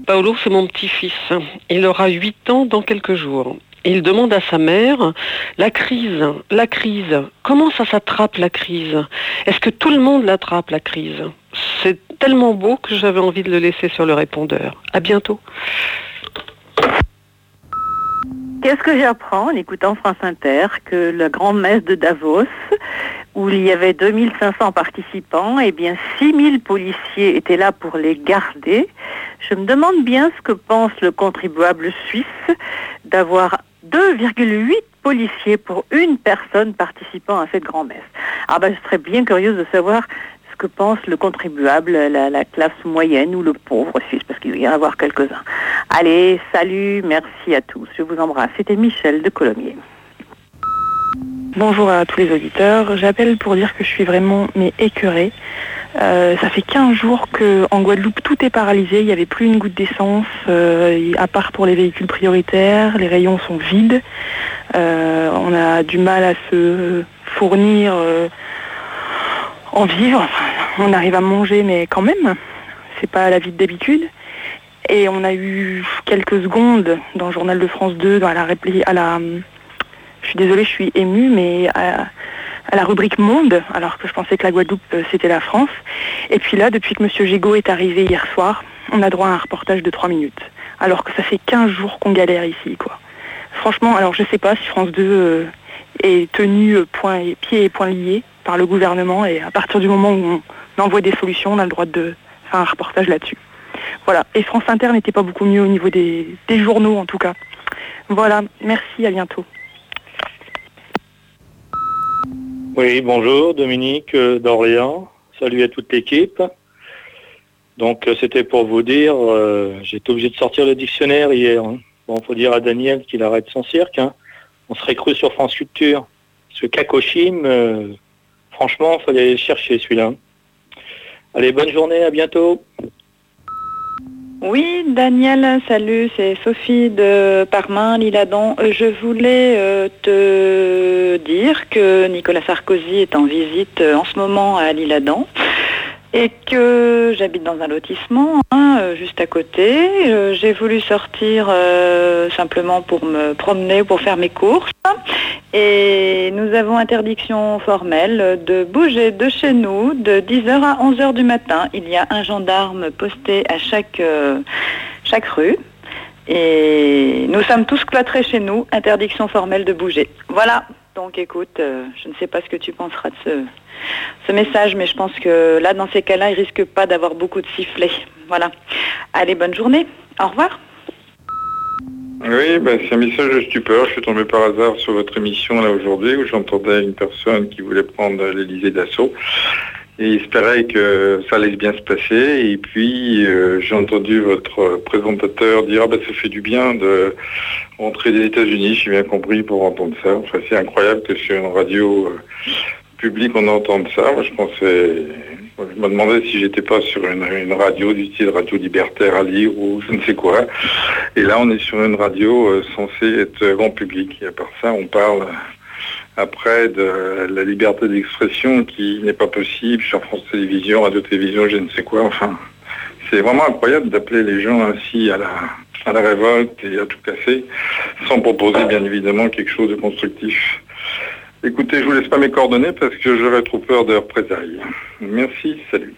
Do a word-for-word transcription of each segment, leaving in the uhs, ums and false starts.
Paolo, c'est mon petit-fils. Il aura huit ans dans quelques jours. Il demande à sa mère, la crise, la crise, comment ça s'attrape la crise? Est-ce que tout le monde l'attrape la crise? C'est tellement beau que j'avais envie de le laisser sur le répondeur. À bientôt. Qu'est-ce que j'apprends en écoutant France Inter? Que la grande messe de Davos, où il y avait deux mille cinq cents participants, eh bien six mille policiers étaient là pour les garder. Je me demande bien ce que pense le contribuable suisse d'avoir deux virgule huit policiers pour une personne participant à cette grand-messe. Ah ben, je serais bien curieuse de savoir ce que pense le contribuable, la, la classe moyenne ou le pauvre suisse, parce qu'il va y en avoir quelques-uns. Allez, salut, merci à tous, je vous embrasse. C'était Michel de Colomiers. Bonjour à tous les auditeurs, j'appelle pour dire que je suis vraiment mais écœurée. Euh, ça fait quinze jours qu'en Guadeloupe tout est paralysé, il n'y avait plus une goutte d'essence, euh, à part pour les véhicules prioritaires, les rayons sont vides, euh, on a du mal à se fournir euh, en vivres, on arrive à manger mais quand même, c'est pas la vie d'habitude. Et on a eu quelques secondes dans le journal de France deux, à la réplique, à la... Je suis désolée, je suis émue, mais à, à la rubrique Monde, alors que je pensais que la Guadeloupe, c'était la France. Et puis là, depuis que M. Gégaud est arrivé hier soir, on a droit à un reportage de trois minutes. Alors que ça fait quinze jours qu'on galère ici, quoi. Franchement, alors je sais pas si France deux euh, est tenu euh, point et, pieds et poings liés par le gouvernement, et à partir du moment où on envoie des solutions, on a le droit de faire un reportage là-dessus. Voilà. Et France Inter n'était pas beaucoup mieux au niveau des, des journaux, en tout cas. Voilà. Merci, à bientôt. Oui, bonjour, Dominique euh, d'Orléans. Salut à toute l'équipe. Donc, euh, c'était pour vous dire, euh, j'étais obligé de sortir le dictionnaire hier. Hein. Bon, faut dire à Daniel qu'il arrête son cirque. Hein. On serait cru sur France Culture. Ce Kakoshim, euh, franchement, il fallait aller le chercher celui-là. Allez, bonne journée, à bientôt. Oui, Daniel, salut, c'est Sophie de Parmain, L'Isle-Adam. Je voulais euh, te dire que Nicolas Sarkozy est en visite euh, en ce moment à L'Isle-Adam et que j'habite dans un lotissement hein, juste à côté. Euh, j'ai voulu sortir euh, simplement pour me promener, pour faire mes courses. Et nous avons interdiction formelle de bouger de chez nous de dix heures à onze heures du matin. Il y a un gendarme posté à chaque, euh, chaque rue. Et nous sommes tous cloîtrés chez nous, interdiction formelle de bouger. Voilà, donc écoute, euh, je ne sais pas ce que tu penseras de ce, ce message, mais je pense que là, dans ces cas-là, il risque pas d'avoir beaucoup de sifflets. Voilà. Allez, bonne journée. Au revoir. Oui, ben, c'est un message de stupeur. Je suis tombé par hasard sur votre émission là aujourd'hui où j'entendais une personne qui voulait prendre l'Élysée d'assaut et espérait que ça allait bien se passer. Et puis euh, j'ai entendu votre présentateur dire ah ben ça fait du bien de rentrer des États-Unis, j'ai bien compris pour entendre ça. Enfin, c'est incroyable que sur une radio euh, publique on entende ça. Moi je pensais. Je me demandais si j'étais pas sur une, une radio du style radio libertaire à lire ou je ne sais quoi. Et là, on est sur une radio euh, censée être grand public. Et à part ça, on parle après de la liberté d'expression qui n'est pas possible sur France Télévisions, Radio-Télévision, je ne sais quoi. Enfin, c'est vraiment incroyable d'appeler les gens ainsi à la, à la révolte et à tout casser, sans proposer bien évidemment quelque chose de constructif. Écoutez, je vous laisse pas mes coordonnées parce que j'aurais trop peur de représailles. Merci, salut.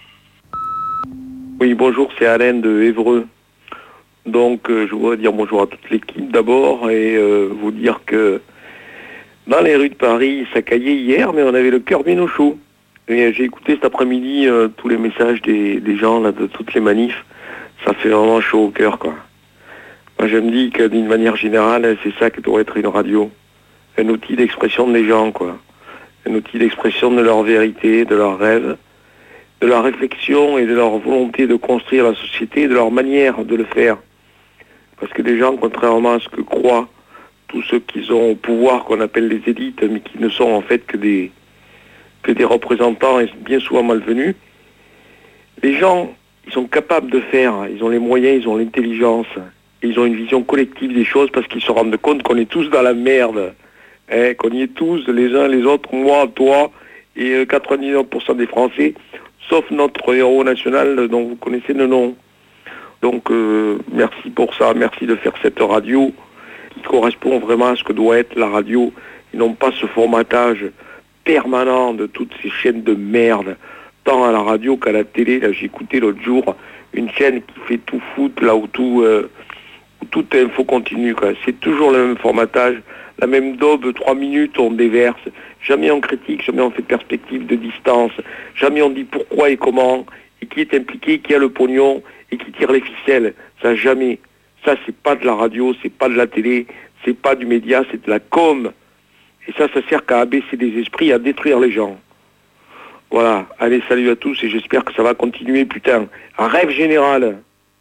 Oui, bonjour, c'est Alain de Évreux. Donc, euh, je voudrais dire bonjour à toute l'équipe d'abord et euh, vous dire que dans les rues de Paris, ça caillait hier, mais on avait le cœur bien au chaud. Et euh, j'ai écouté cet après-midi euh, tous les messages des, des gens, là, de toutes les manifs. Ça fait vraiment chaud au cœur, quoi. Moi, je me dis que d'une manière générale, c'est ça que doit être une radio. Un outil d'expression des gens, quoi. Un outil d'expression de leur vérité, de leurs rêves, de leur réflexion et de leur volonté de construire la société, de leur manière de le faire. Parce que les gens, contrairement à ce que croient tous ceux qui sont au pouvoir, qu'on appelle les élites, mais qui ne sont en fait que des, que des représentants et bien souvent malvenus, les gens, ils sont capables de faire, ils ont les moyens, ils ont l'intelligence, et ils ont une vision collective des choses parce qu'ils se rendent compte qu'on est tous dans la merde. Hein, qu'on y est tous, les uns les autres, moi, toi, et quatre-vingt-dix-neuf pour cent des Français, sauf notre héros national dont vous connaissez le nom. Donc euh, merci pour ça, merci de faire cette radio qui correspond vraiment à ce que doit être la radio, et non pas ce formatage permanent de toutes ces chaînes de merde, tant à la radio qu'à la télé. Là, j'ai écouté l'autre jour une chaîne qui fait tout foot, là où tout, euh, où toute info continue, quoi. C'est toujours le même formatage, la même daube, trois minutes, on déverse. Jamais on critique, jamais on fait perspective de distance, jamais on dit pourquoi et comment, et qui est impliqué, qui a le pognon, et qui tire les ficelles. Ça, jamais. Ça, c'est pas de la radio, c'est pas de la télé, c'est pas du média, c'est de la com. Et ça, ça sert qu'à abaisser des esprits, à détruire les gens. Voilà. Allez, salut à tous, et j'espère que ça va continuer, putain. Un rêve général.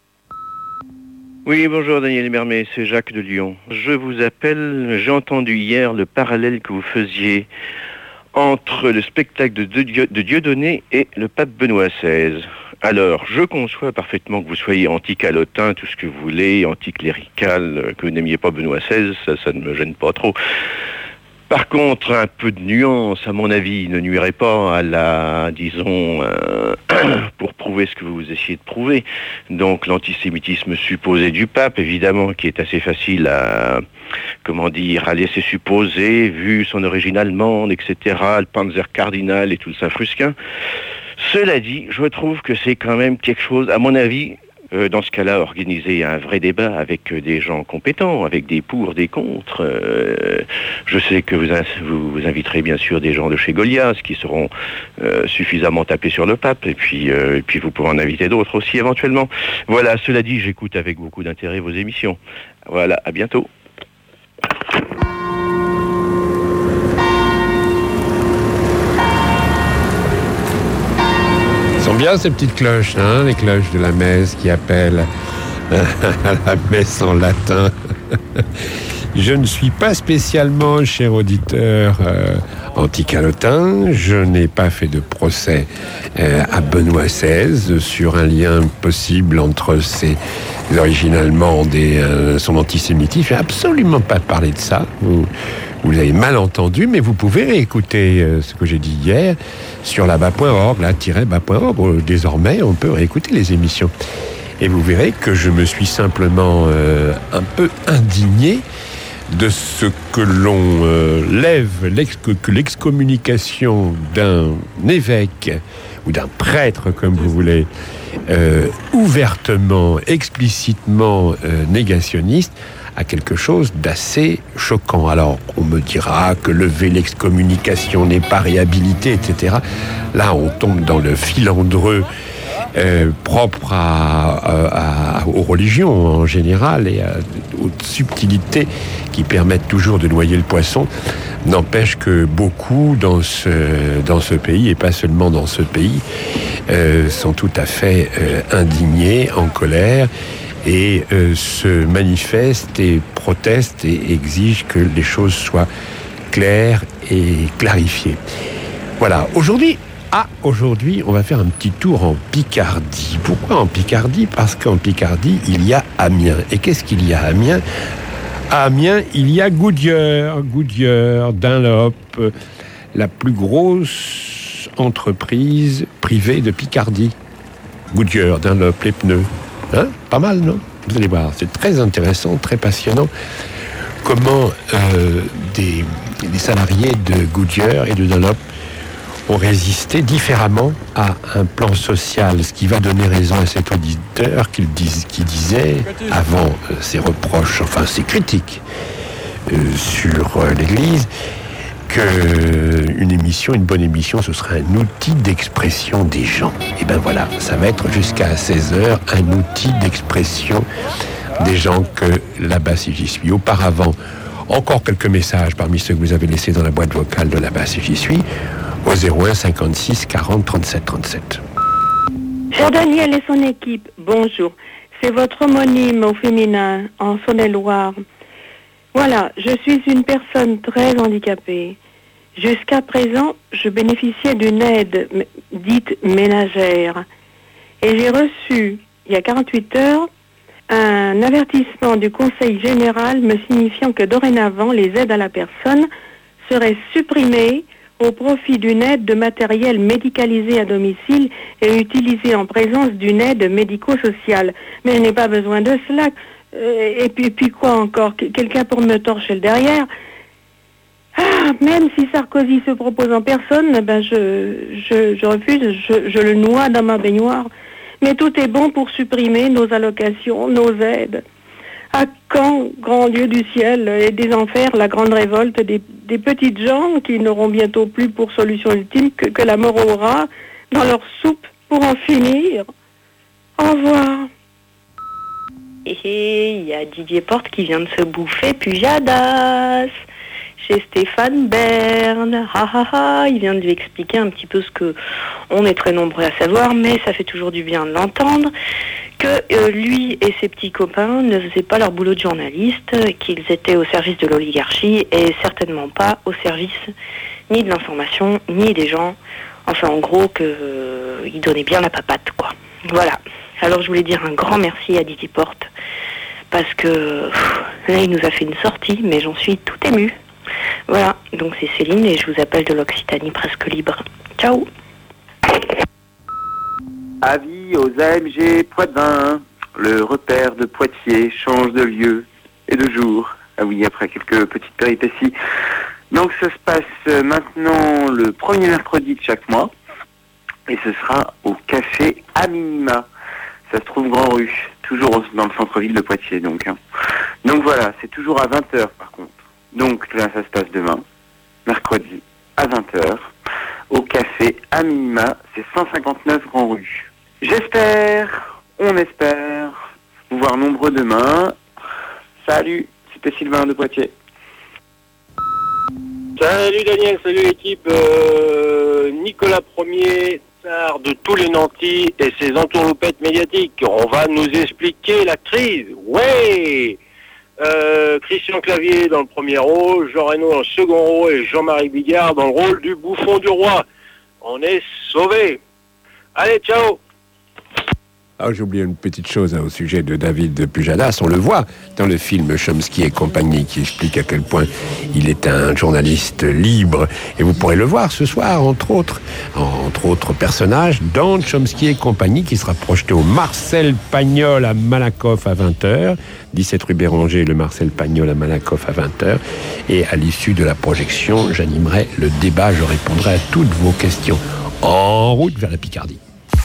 Oui, bonjour Daniel Mermet, c'est Jacques de Lyon. Je vous appelle, j'ai entendu hier le parallèle que vous faisiez entre le spectacle de, Dieu, de Dieudonné et le pape Benoît seize. Alors, je conçois parfaitement que vous soyez anti-calotin, tout ce que vous voulez, anti-clérical, que vous n'aimiez pas Benoît seize, ça, ça ne me gêne pas trop. Par contre, un peu de nuance, à mon avis, ne nuirait pas à la, disons, euh, pour prouver ce que vous essayez de prouver. Donc l'antisémitisme supposé du pape, évidemment, qui est assez facile à, comment dire, à laisser supposer, vu son origine allemande, et cetera, le Panzer cardinal et tout le Saint-Frusquin. Cela dit, je trouve que c'est quand même quelque chose, à mon avis, Euh, dans ce cas-là, organiser un vrai débat avec euh, des gens compétents, avec des pour, des contre. Euh, je sais que vous, vous, vous inviterez bien sûr des gens de chez Goliath qui seront euh, suffisamment tapés sur le pape, et puis, euh, et puis vous pourrez en inviter d'autres aussi éventuellement. Voilà, cela dit, j'écoute avec beaucoup d'intérêt vos émissions. Voilà, à bientôt. Elles sont bien ces petites cloches, hein, les cloches de la messe qui appellent à la messe en latin. Je ne suis pas spécialement, cher auditeur, euh, anti-calotin. Je n'ai pas fait de procès euh, à Benoît seize sur un lien possible entre ses origines allemandes et euh, son antisémitisme. Je n'ai absolument pas parlé de ça. Vous, vous avez mal entendu, mais vous pouvez réécouter euh, ce que j'ai dit hier sur la bas point org, la tiret bas point org. Désormais, on peut réécouter les émissions. Et vous verrez que je me suis simplement euh, un peu indigné de ce que l'on euh, lève, l'ex- que l'excommunication d'un évêque ou d'un prêtre, comme vous voulez, euh, ouvertement, explicitement euh, négationniste, à quelque chose d'assez choquant. Alors, on me dira que lever l'excommunication n'est pas réhabilité, et cetera. Là, on tombe dans le filandreux Euh, propre à, à, à, aux religions en général et à, aux subtilités qui permettent toujours de noyer le poisson. N'empêche que beaucoup dans ce, dans ce pays, et pas seulement dans ce pays, euh, sont tout à fait euh, indignés, en colère, et euh, se manifestent et protestent et exigent que les choses soient claires et clarifiées. Voilà, aujourd'hui, Ah, aujourd'hui, on va faire un petit tour en Picardie. Pourquoi en Picardie ? Parce qu'en Picardie, il y a Amiens. Et qu'est-ce qu'il y a à Amiens ? À Amiens, il y a Goodyear, Goodyear, Dunlop, la plus grosse entreprise privée de Picardie. Goodyear, Dunlop, les pneus. Hein ? Pas mal, non ? Vous allez voir, c'est très intéressant, très passionnant. Comment euh, des, des salariés de Goodyear et de Dunlop ont résisté différemment à un plan social, ce qui va donner raison à cet auditeur qui, dis, qui disait, avant euh, ses reproches, enfin ses critiques euh, sur euh, l'Église, qu'une émission, une bonne émission, ce serait un outil d'expression des gens. Et ben voilà, ça va être jusqu'à seize heures un outil d'expression des gens que là-bas, si j'y suis. Auparavant, encore quelques messages parmi ceux que vous avez laissés dans la boîte vocale de là-bas, si j'y suis, au zéro un cinquante-six quarante trente-sept trente-sept. Cher Daniel et son équipe, bonjour. C'est votre homonyme au féminin en Saône-et-Loire. Voilà, je suis une personne très handicapée. Jusqu'à présent, je bénéficiais d'une aide m- dite ménagère. Et j'ai reçu, il y a quarante-huit heures, un avertissement du Conseil général me signifiant que dorénavant, les aides à la personne seraient supprimées au profit d'une aide de matériel médicalisé à domicile et utilisé en présence d'une aide médico-sociale. Mais je n'ai pas besoin de cela. Euh, et puis, puis quoi encore? Quelqu'un pour me torcher le derrière? Ah, même si Sarkozy se propose en personne, ben je, je, je refuse, je, je le noie dans ma baignoire. Mais tout est bon pour supprimer nos allocations, nos aides. À quand, grand Dieu du ciel et des enfers, la grande révolte des, des petites gens qui n'auront bientôt plus pour solution ultime que, que la mort aura dans leur soupe pour en finir? Au revoir. Et il y a Didier Porte qui vient de se bouffer Pujadas chez Stéphane Bern. Ha ha ha, il vient de lui expliquer un petit peu ce que on est très nombreux à savoir, mais ça fait toujours du bien de l'entendre, que euh, lui et ses petits copains ne faisaient pas leur boulot de journaliste, qu'ils étaient au service de l'oligarchie et certainement pas au service ni de l'information, ni des gens. Enfin, en gros, qu'ils euh, donnaient bien la papate, quoi. Voilà. Alors, je voulais dire un grand merci à Didier Porte, parce que pff, là, il nous a fait une sortie, mais j'en suis tout émue. Voilà, donc c'est Céline et je vous appelle de l'Occitanie presque libre. Ciao. Avis aux A M G Poitvin, le repère de Poitiers change de lieu et de jour. Ah oui, après quelques petites péripéties. Donc ça se passe maintenant le premier mercredi de chaque mois et ce sera au café à minima. Ça se trouve Grand Rue, toujours dans le centre-ville de Poitiers donc. Hein. Donc voilà, c'est toujours à vingt heures par contre. Donc là, ça se passe demain, mercredi, à vingt heures, au café à minima, c'est cent cinquante-neuf Grand Rue. J'espère, on espère, vous voir nombreux demain. Salut, c'était Sylvain de Poitiers. Salut Daniel, salut l'équipe. Euh, Nicolas Ier, tsar de tous les nantis et ses entourloupettes médiatiques. On va nous expliquer la crise. Ouais. Euh, Christian Clavier dans le premier rôle, Jean Reno dans le second rôle et Jean-Marie Bigard dans le rôle du bouffon du roi. On est sauvés. Allez, ciao. Ah, j'ai oublié une petite chose hein, au sujet de David Pujadas. On le voit dans le film Chomsky et compagnie qui explique à quel point il est un journaliste libre. Et vous pourrez le voir ce soir, entre autres, entre autres personnages, dans Chomsky et compagnie qui sera projeté au Marcel Pagnol à Malakoff à vingt heures. dix-sept rue Béranger, le Marcel Pagnol à Malakoff à vingt heures. Et à l'issue de la projection, j'animerai le débat, je répondrai à toutes vos questions. En route vers la Picardie.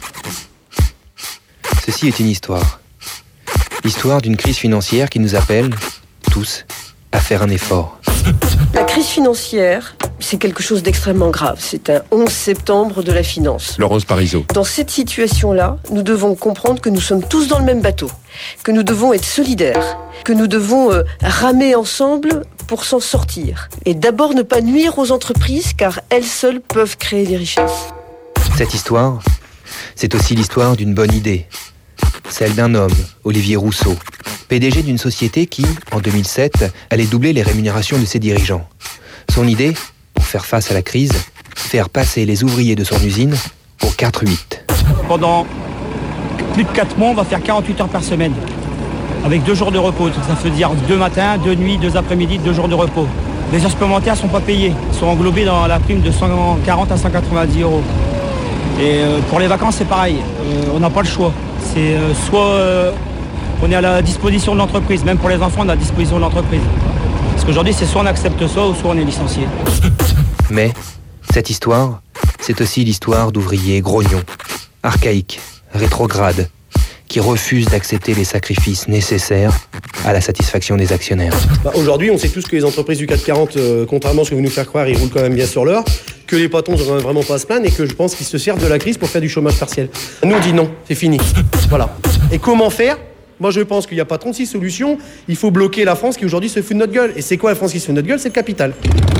Ceci est une histoire. L'histoire d'une crise financière qui nous appelle, tous, à faire un effort. La crise financière, c'est quelque chose d'extrêmement grave. C'est un onze septembre de la finance. Laurence Parisot. Dans cette situation-là, nous devons comprendre que nous sommes tous dans le même bateau, que nous devons être solidaires, que nous devons euh, ramer ensemble pour s'en sortir. Et d'abord ne pas nuire aux entreprises, car elles seules peuvent créer des richesses. Cette histoire, c'est aussi l'histoire d'une bonne idée. Celle d'un homme, Olivier Rousseau, P D G d'une société qui, en deux mille sept, allait doubler les rémunérations de ses dirigeants. Son idée, pour faire face à la crise, faire passer les ouvriers de son usine au quatre huit. Pendant plus de quatre mois, on va faire quarante-huit heures par semaine, avec deux jours de repos. Ça veut dire deux matins, deux nuits, deux après-midi, deux jours de repos. Les heures supplémentaires ne sont pas payées, sont englobées dans la prime de cent quarante à cent quatre-vingt-dix euros. Et euh, pour les vacances, c'est pareil, euh, on n'a pas le choix. C'est euh, soit euh, on est à la disposition de l'entreprise, même pour les enfants, on est à la disposition de l'entreprise. Parce qu'aujourd'hui, c'est soit on accepte ça, ou soit on est licencié. Mais cette histoire, c'est aussi l'histoire d'ouvriers grognons, archaïques, rétrogrades, qui refusent d'accepter les sacrifices nécessaires à la satisfaction des actionnaires. Bah, aujourd'hui, on sait tous que les entreprises du CAC quarante, euh, contrairement à ce que vous nous faire croire, ils roulent quand même bien sur l'heure, que les patrons ne devraient vraiment pas se plaindre et que je pense qu'ils se servent de la crise pour faire du chômage partiel. Nous, on dit non, c'est fini. Voilà. Et comment faire ? Moi, je pense qu'il n'y a pas trente-six solutions. Il faut bloquer la France qui aujourd'hui se fout de notre gueule. Et c'est quoi la France qui se fout de notre gueule ? C'est le capital.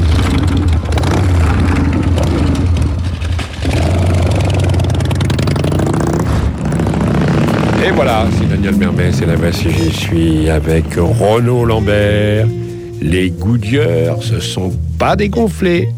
Et voilà, c'est Daniel Mermet, c'est la voici, j'y suis avec Renaud Lambert. Les Goodyear se sont pas dégonflés.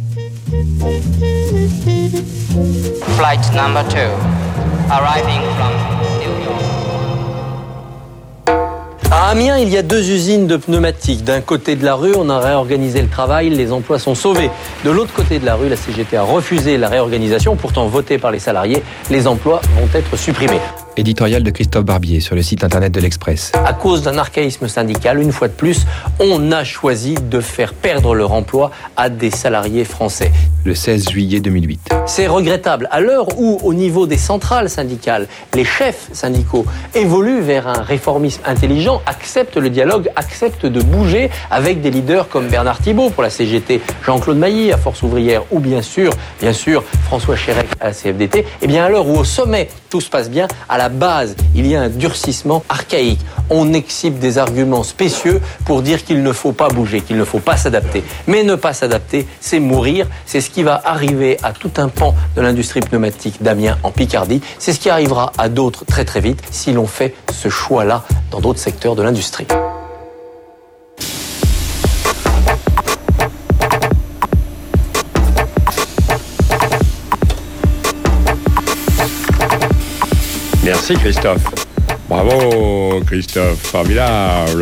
Flight number two, arriving from New York. À Amiens, il y a deux usines de pneumatiques. D'un côté de la rue, on a réorganisé le travail, les emplois sont sauvés. De l'autre côté de la rue, la C G T a refusé la réorganisation, pourtant votée par les salariés. Les emplois vont être supprimés. Éditorial de Christophe Barbier sur le site internet de l'Express. À cause d'un archaïsme syndical, une fois de plus, on a choisi de faire perdre leur emploi à des salariés français. Le seize juillet deux mille huit. C'est regrettable. À l'heure où, au niveau des centrales syndicales, les chefs syndicaux évoluent vers un réformisme intelligent, acceptent le dialogue, acceptent de bouger avec des leaders comme Bernard Thibault pour la C G T, Jean-Claude Mailly à Force Ouvrière ou bien sûr, bien sûr, François Chérec à la C F D T, et bien à l'heure où au sommet tout se passe bien, à la base, il y a un durcissement archaïque. On exhibe des arguments spécieux pour dire qu'il ne faut pas bouger, qu'il ne faut pas s'adapter. Mais ne pas s'adapter, c'est mourir. C'est ce qui va arriver à tout un pan de l'industrie pneumatique d'Amiens en Picardie. C'est ce qui arrivera à d'autres très très vite si l'on fait ce choix-là dans d'autres secteurs de l'industrie. Merci Christophe. Bravo Christophe, formidable.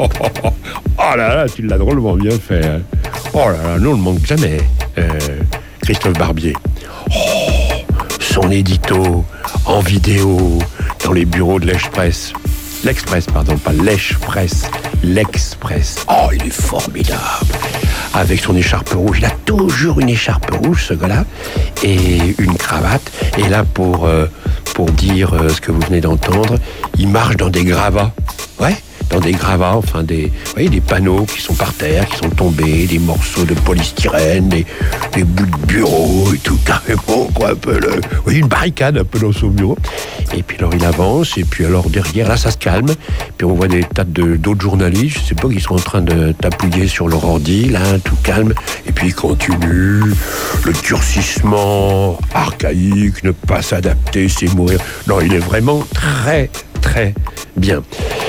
Oh là là, tu l'as drôlement bien fait. Hein. Oh là là, nous on ne manque jamais. Euh, Christophe Barbier. Oh, son édito en vidéo dans les bureaux de l'Express. L'Express, pardon, pas l'Express, l'Express. Oh, il est formidable. Avec son écharpe rouge, il a toujours une écharpe rouge, ce gars-là, et une cravate. Et là, pour, euh, pour dire euh, ce que vous venez d'entendre, il marche dans des gravats. Ouais, dans des gravats, enfin des, vous voyez, des panneaux qui sont par terre, qui sont tombés, des morceaux de polystyrène, des, des bouts de bureau et tout, carrément, quoi, un peu le, vous voyez, une barricade un peu dans son bureau. Et puis alors il avance, et puis alors derrière, là ça se calme, puis on voit des tas de, d'autres journalistes, je sais pas, qui sont en train de tapouiller sur leur ordi, là, tout calme, et puis il continue, le durcissement archaïque, ne pas s'adapter, c'est mourir. Non, il est vraiment très, très bien.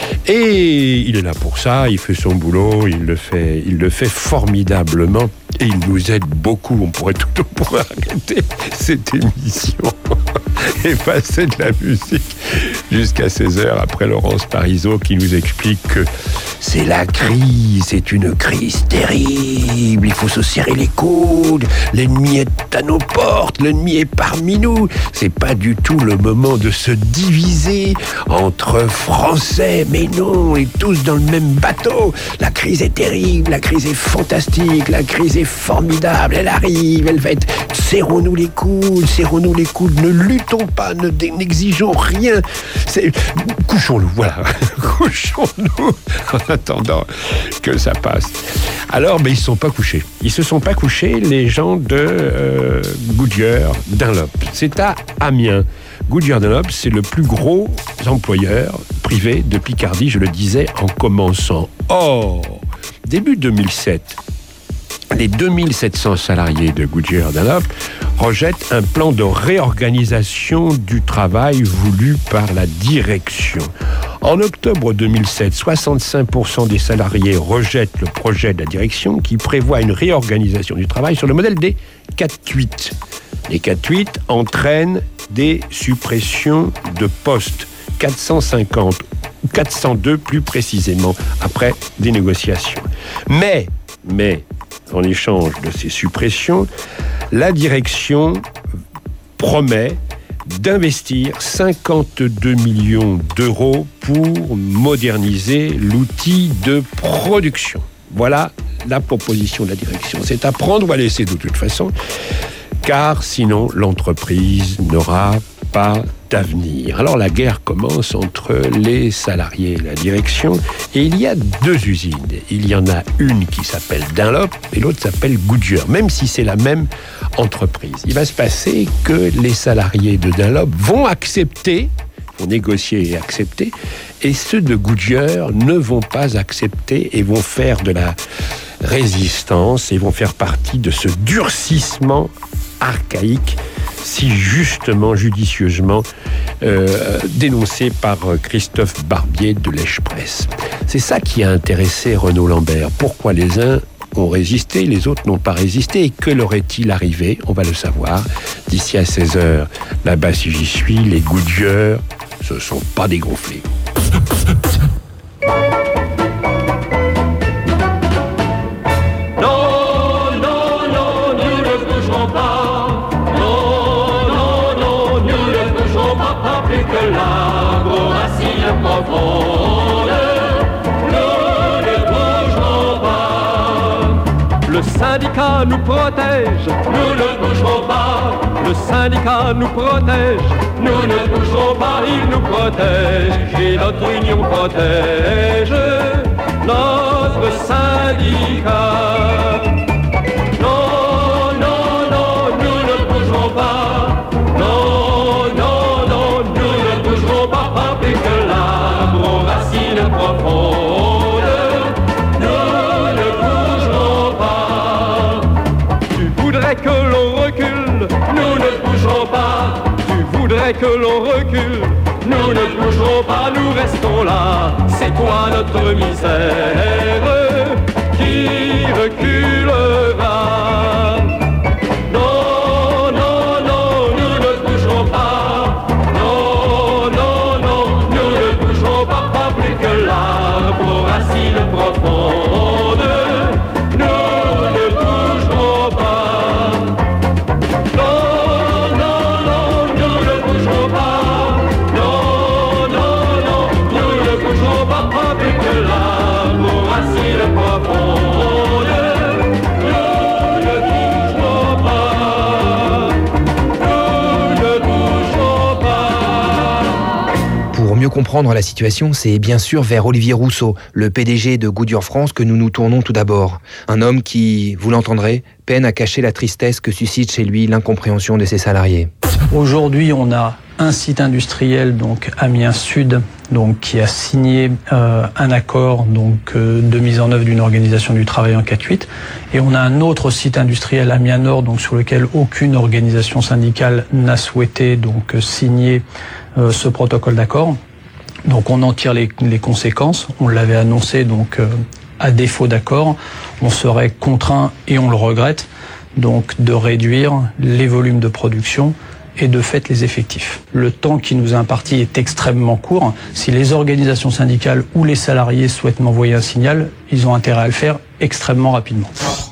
Et il est là pour ça, il fait son boulot, il le fait, il le fait formidablement, et il nous aide beaucoup. On pourrait tout, on pourrait arrêter cette émission et passer de la musique jusqu'à seize heures après Laurence Parisot qui nous explique que c'est la crise, c'est une crise terrible, il faut se serrer les coudes, l'ennemi est à nos portes, l'ennemi est parmi nous. C'est pas du tout le moment de se diviser entre Français, mais non, on est tous dans le même bateau. La crise est terrible, la crise est fantastique, la crise est formidable, elle arrive, elle va être... Serrons-nous les coudes, serrons-nous les coudes, ne luttons pas, ne, n'exigeons rien. C'est... Couchons-nous, voilà, couchons-nous en attendant que ça passe. Alors, mais ils ne se sont pas couchés. Ils se sont pas couchés, les gens de euh, Goodyear Dunlop. C'est à Amiens. Goodyear Dunlop, c'est le plus gros employeur privé de Picardie, je le disais en commençant. Or, début deux mille sept, les deux mille sept cents salariés de Goodyear Dunlop rejettent un plan de réorganisation du travail voulu par la direction. En octobre deux mille sept, soixante-cinq pour cent des salariés rejettent le projet de la direction qui prévoit une réorganisation du travail sur le modèle des quatre huit. Les quatre huit entraînent des suppressions de postes, quatre cent cinquante, quatre cent deux plus précisément, après des négociations. Mais, mais, en échange de ces suppressions, la direction promet d'investir cinquante-deux millions d'euros pour moderniser l'outil de production. Voilà la proposition de la direction. C'est à prendre ou à laisser de toute façon, car sinon l'entreprise n'aura pas d'avenir. Alors la guerre commence entre les salariés et la direction, et il y a deux usines. Il y en a une qui s'appelle Dunlop et l'autre s'appelle Goodyear, même si c'est la même entreprise. Il va se passer que les salariés de Dunlop vont accepter, vont négocier et accepter, et ceux de Goodyear ne vont pas accepter et vont faire de la résistance et vont faire partie de ce durcissement archaïque si justement, judicieusement euh, dénoncé par Christophe Barbier de l'Express. C'est ça qui a intéressé Renaud Lambert. Pourquoi les uns ont résisté, les autres n'ont pas résisté, et que leur est-il arrivé? On va le savoir d'ici à seize heures. Là-bas, si j'y suis, les Goodyear, ce ne sont pas dégonflés. syndicat nous protège, nous ne bougerons pas. Le syndicat nous protège, nous ne bougerons pas. Il nous protège et notre union protège notre syndicat. Non, non, non, nous ne bougerons pas. Non, non, non, nous ne bougerons pas. Pas plus que l'arbre aux racines profondes. Nous ne bougerons pas. Tu voudrais que l'on recule, nous ne bougerons pas. Tu voudrais que l'on recule, nous ne bougerons pas, nous restons là. C'est quoi notre misère qui reculera? Non, non, non, nous ne bougerons pas. Non, non, non, nous ne bougerons pas, pas plus que l'arbre aux racines profondes. Nous ne bougerons pas. Non, non, non, nous ne bougerons pas. Non, non, non, nous ne bougerons pas, pas plus que l'arbre aux racines profondes. Nous ne bougerons pas. Nous ne bougerons pas. Pour mieux comprendre la situation, c'est bien sûr vers Olivier Rousseau, le P D G de Goodyear France, que nous nous tournons tout d'abord. Un homme qui, vous l'entendrez, peine à cacher la tristesse que suscite chez lui l'incompréhension de ses salariés. Aujourd'hui, on a un site industriel, donc Amiens Sud, donc qui a signé euh, un accord donc euh, de mise en œuvre d'une organisation du travail en quatre huit, et on a un autre site industriel Amiens Nord, donc sur lequel aucune organisation syndicale n'a souhaité donc signer euh, ce protocole d'accord. Donc on en tire les, les conséquences. On l'avait annoncé, donc euh, à défaut d'accord, on serait contraint, et on le regrette, donc de réduire les volumes de production et de fait les effectifs. Le temps qui nous est imparti est extrêmement court. Si les organisations syndicales ou les salariés souhaitent m'envoyer un signal, ils ont intérêt à le faire extrêmement rapidement.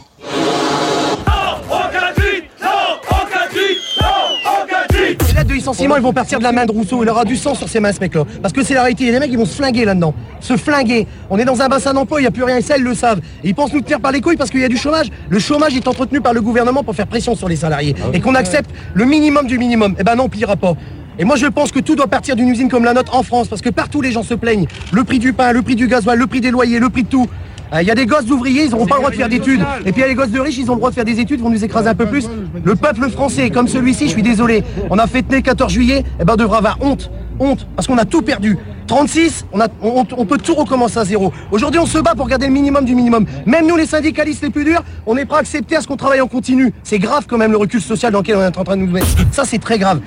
Les lettres de licenciement, ils vont partir de la main de Rousseau. Il aura du sang sur ses mains, ce mec-là. Parce que c'est la réalité. Les mecs, ils vont se flinguer là-dedans. Se flinguer. On est dans un bassin d'emploi, il n'y a plus rien. Et ça, ils le savent. Et ils pensent nous tenir par les couilles parce qu'il y a du chômage. Le chômage est entretenu par le gouvernement pour faire pression sur les salariés. Et qu'on accepte le minimum du minimum. Eh ben non, on pliera pas. Et moi, je pense que tout doit partir d'une usine comme la nôtre en France. Parce que partout, les gens se plaignent. Le prix du pain, le prix du gasoil, le prix des loyers, le prix de tout. Il y a des gosses d'ouvriers, ils n'auront pas le droit de faire d'études. Et puis il y a les gosses de riches, ils ont le droit de faire des études, ils vont nous écraser un peu plus. Le peuple français, comme celui-ci, je suis désolé, on a fêté le quatorze juillet, eh ben on devra avoir honte, honte, parce qu'on a tout perdu. trente-six, on, a, on, on peut tout recommencer à zéro. Aujourd'hui, on se bat pour garder le minimum du minimum. Même nous, les syndicalistes les plus durs, on est prêts à accepter à ce qu'on travaille en continu. C'est grave quand même le recul social dans lequel on est en train de nous mettre. Ça, c'est très grave.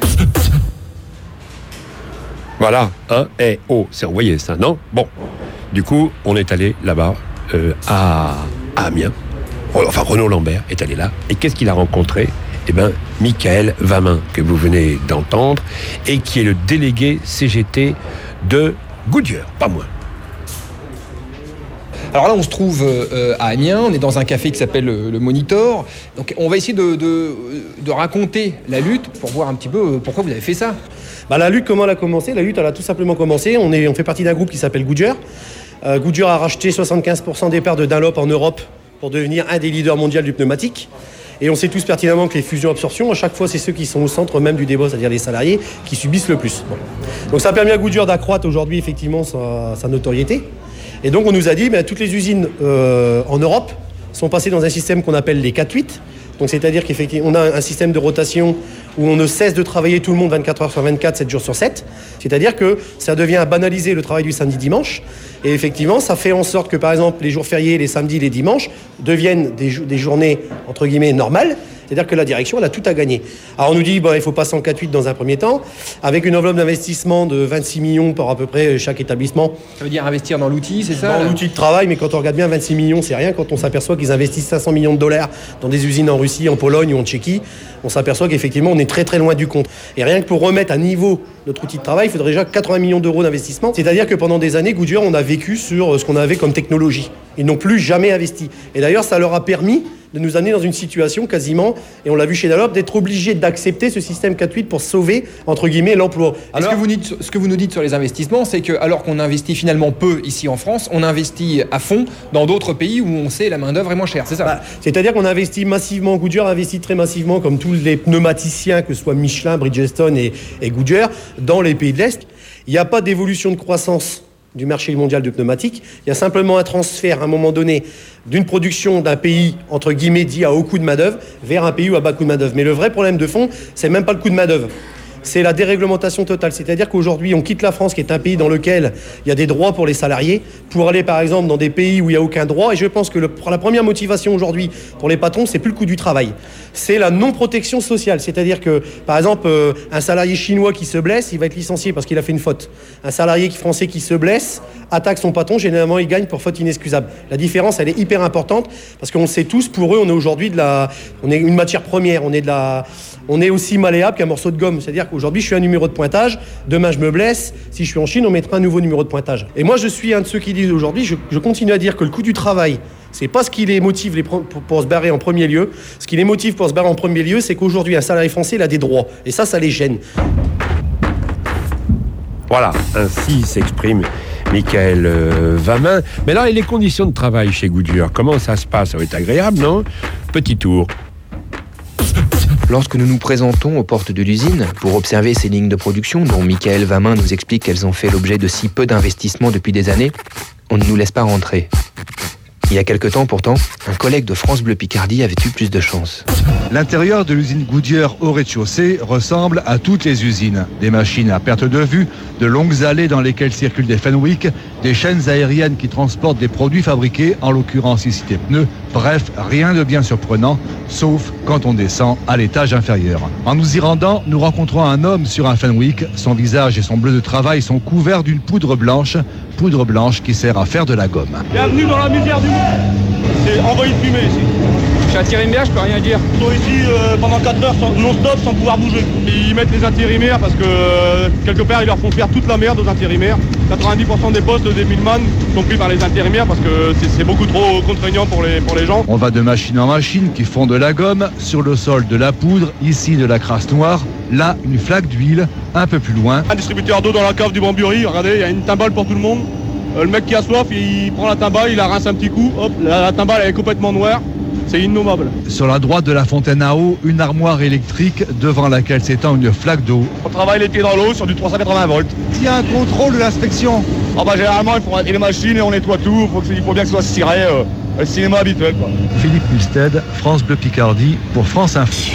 Voilà, hein, eh, oh, c'est envoyé ça, non? Bon, du coup, on est allé là-bas. Euh, à, à Amiens. Enfin, Renaud Lambert est allé là. Et qu'est-ce qu'il a rencontré? Eh bien, Michael Vamin, que vous venez d'entendre, et qui est le délégué C G T de Goodyear, pas moins. Alors là, on se trouve euh, à Amiens, on est dans un café qui s'appelle le, le Monitor. Donc on va essayer de, de, de raconter la lutte pour voir un petit peu pourquoi vous avez fait ça. Bah, la lutte, comment elle a commencé? La lutte, elle a tout simplement commencé. On, est, on fait partie d'un groupe qui s'appelle Goodyear. Euh, Goodyear a racheté soixante-quinze pour cent des parts de Dunlop en Europe pour devenir un des leaders mondiaux du pneumatique. Et on sait tous pertinemment que les fusions-absorptions, à chaque fois, c'est ceux qui sont au centre même du débat, c'est-à-dire les salariés, qui subissent le plus. Bon. Donc ça a permis à Goodyear d'accroître aujourd'hui effectivement sa, sa notoriété. Et donc on nous a dit, ben, toutes les usines euh, en Europe sont passées dans un système qu'on appelle les quatre huit. Donc c'est-à-dire qu'effectivement, on a un système de rotation où on ne cesse de travailler tout le monde vingt-quatre heures sur vingt-quatre, sept jours sur sept. C'est-à-dire que ça devient à banaliser le travail du samedi-dimanche. Et effectivement, ça fait en sorte que, par exemple, les jours fériés, les samedis, les dimanches, deviennent des, jo- des journées, entre guillemets, normales. C'est-à-dire que la direction, elle a tout à gagner. Alors on nous dit, bon, il faut passer en quatre huit dans un premier temps, avec une enveloppe d'investissement de vingt-six millions par à peu près chaque établissement. Ça veut dire investir dans l'outil, c'est ça? Dans l'outil de travail, mais quand on regarde bien, vingt-six millions, c'est rien. Quand on s'aperçoit qu'ils investissent cinq cents millions de dollars dans des usines en Russie, en Pologne ou en Tchéquie, on s'aperçoit qu'effectivement, on est très très loin du compte. Et rien que pour remettre à niveau notre outil de travail, il faudrait déjà quatre-vingts millions d'euros d'investissement. C'est-à-dire que pendant des années, Goodyear, on a vécu sur ce qu'on avait comme technologie. Ils n'ont plus jamais investi. Et d'ailleurs, ça leur a permis de nous amener dans une situation quasiment, et on l'a vu chez Dunlop, d'être obligés d'accepter ce système quatre huit pour sauver, entre guillemets, l'emploi. Alors, ce que vous dites, ce que vous nous dites sur les investissements, c'est que alors qu'on investit finalement peu ici en France, on investit à fond dans d'autres pays où on sait la main-d'œuvre est moins chère, c'est ça? Bah, c'est-à-dire qu'on investit massivement, Goodyear investit très massivement, comme tous les pneumaticiens, que ce soit Michelin, Bridgestone et, et Goodyear, dans les pays de l'Est. Il n'y a pas d'évolution de croissance du marché mondial de pneumatiques. Il y a simplement un transfert, à un moment donné, d'une production d'un pays, entre guillemets, dit à haut coût de main-d'œuvre, vers un pays où à bas coût de main-d'œuvre. Mais le vrai problème de fond, c'est même pas le coût de main-d'œuvre. C'est la déréglementation totale. C'est-à-dire qu'aujourd'hui, on quitte la France, qui est un pays dans lequel il y a des droits pour les salariés, pour aller, par exemple, dans des pays où il n'y a aucun droit. Et je pense que le, la première motivation aujourd'hui pour les patrons, c'est plus le coût du travail. C'est la non-protection sociale. C'est-à-dire que, par exemple, euh, un salarié chinois qui se blesse, il va être licencié parce qu'il a fait une faute. Un salarié français qui se blesse, attaque son patron, généralement, il gagne pour faute inexcusable. La différence, elle est hyper importante parce qu'on sait tous, pour eux, on est aujourd'hui de la... On est une matière première, on est de la... On est aussi malléable qu'un morceau de gomme. C'est-à-dire qu'aujourd'hui, je suis un numéro de pointage. Demain, je me blesse. Si je suis en Chine, on mettra un nouveau numéro de pointage. Et moi, je suis un de ceux qui disent aujourd'hui, je, je continue à dire que le coût du travail, c'est pas ce qui les motive les pour, pour se barrer en premier lieu. Ce qui les motive pour se barrer en premier lieu, c'est qu'aujourd'hui, un salarié français, il a des droits. Et ça, ça les gêne. Voilà, ainsi s'exprime Michael euh, Vamin. Mais là, et les conditions de travail chez Goodyear, comment ça se passe? Ça va être agréable, non? Petit tour. Lorsque nous nous présentons aux portes de l'usine pour observer ces lignes de production dont Michael Vamin nous explique qu'elles ont fait l'objet de si peu d'investissements depuis des années, on ne nous laisse pas rentrer. Il y a quelque temps pourtant, un collègue de France Bleu Picardie avait eu plus de chance. L'intérieur de l'usine Goodyear au rez-de-chaussée ressemble à toutes les usines. Des machines à perte de vue, de longues allées dans lesquelles circulent des Fenwick, des chaînes aériennes qui transportent des produits fabriqués, en l'occurrence ici des pneus. Bref, rien de bien surprenant, sauf quand on descend à l'étage inférieur. En nous y rendant, nous rencontrons un homme sur un Fenwick. Son visage et son bleu de travail sont couverts d'une poudre blanche, poudre blanche qui sert à faire de la gomme. Bienvenue dans la misère du monde. C'est envoyé de fumée ici. Je suis intérimaire, je peux rien dire. Ils sont ici euh, pendant quatre heures sans, non-stop sans pouvoir bouger. Ils mettent les intérimaires parce que euh, quelque part ils leur font faire toute la merde aux intérimaires. quatre-vingt-dix pour cent des postes des millman sont pris par les intérimaires parce que c'est, c'est beaucoup trop contraignant pour les, pour les gens. On va de machine en machine qui font de la gomme, sur le sol de la poudre, ici de la crasse noire, là une flaque d'huile, un peu plus loin. Un distributeur d'eau dans la cave du Bamburi, regardez, il y a une timbale pour tout le monde. Euh, le mec qui a soif, il prend la timbale, il la rince un petit coup, hop, la, la timbale elle est complètement noire. C'est innommable. Sur la droite de la fontaine à eau, une armoire électrique devant laquelle s'étend une flaque d'eau. On travaille les pieds dans l'eau sur du trois cent quatre-vingts volts. Il y a un contrôle de l'inspection. Ah bah généralement il faut arrêter les machines et on nettoie tout, faut que, il faut bien que ce soit ciré, euh, le cinéma habituel quoi. Philippe Musted, France Bleu Picardie pour France Info.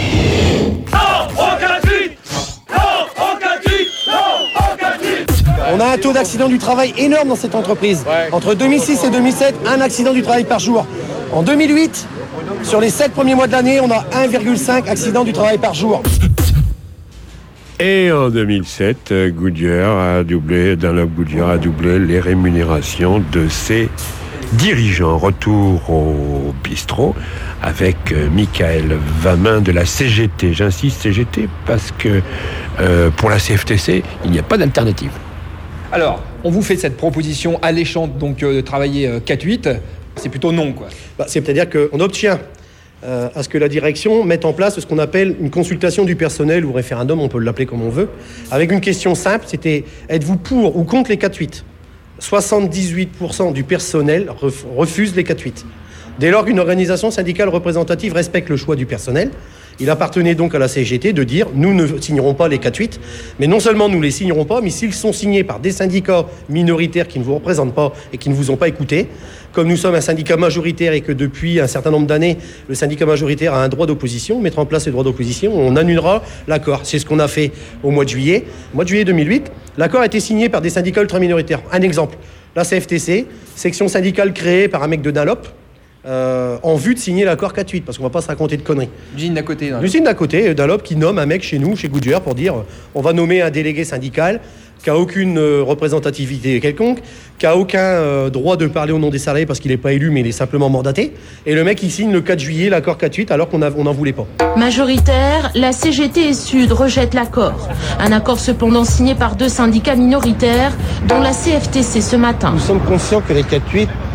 On a un taux d'accident du travail énorme dans cette entreprise. Ouais. Entre deux mille six et deux mille sept, un accident du travail par jour. En deux mille huit, sur les sept premiers mois de l'année, on a un virgule cinq accidents du travail par jour. Et en deux mille sept, Goodyear a doublé, Dunlop Goodyear a doublé les rémunérations de ses dirigeants. Retour au bistrot avec Michael Vamin de la C G T. J'insiste C G T parce que euh, pour la C F T C, il n'y a pas d'alternative. Alors, on vous fait cette proposition alléchante donc euh, de travailler euh, quatre huit. C'est plutôt non, quoi. Bah, c'est-à-dire qu'on obtient euh, à ce que la direction mette en place ce qu'on appelle une consultation du personnel ou référendum, on peut l'appeler comme on veut, avec une question simple, c'était êtes-vous pour ou contre les quatre huit? soixante-dix-huit pour cent du personnel ref- refuse les quatre huit. Dès lors qu'une organisation syndicale représentative respecte le choix du personnel, il appartenait donc à la C G T de dire nous ne signerons pas les quatre huit, mais non seulement nous ne les signerons pas, mais s'ils sont signés par des syndicats minoritaires qui ne vous représentent pas et qui ne vous ont pas écouté, comme nous sommes un syndicat majoritaire et que depuis un certain nombre d'années, le syndicat majoritaire a un droit d'opposition, mettre en place ce droit d'opposition, on annulera l'accord. C'est ce qu'on a fait au mois de juillet. Au mois de juillet deux mille huit, l'accord a été signé par des syndicats ultra-minoritaires. Un exemple, la C F T C, section syndicale créée par un mec de Dunlop, Euh, en vue de signer l'accord quatre huit, parce qu'on va pas se raconter de conneries. L'usine d'à côté. Hein. L'usine d'à côté, Dunlop, qui nomme un mec chez nous, chez Goodyear, pour dire on va nommer un délégué syndical qui a aucune euh, représentativité quelconque, qui a aucun euh, droit de parler au nom des salariés parce qu'il n'est pas élu, mais il est simplement mandaté. Et le mec, il signe le quatre juillet l'accord quatre huit alors qu'on n'en voulait pas. Majoritaire, la C G T et Sud rejettent l'accord. Un accord cependant signé par deux syndicats minoritaires, dont la C F T C ce matin. Nous sommes conscients que les quatre huit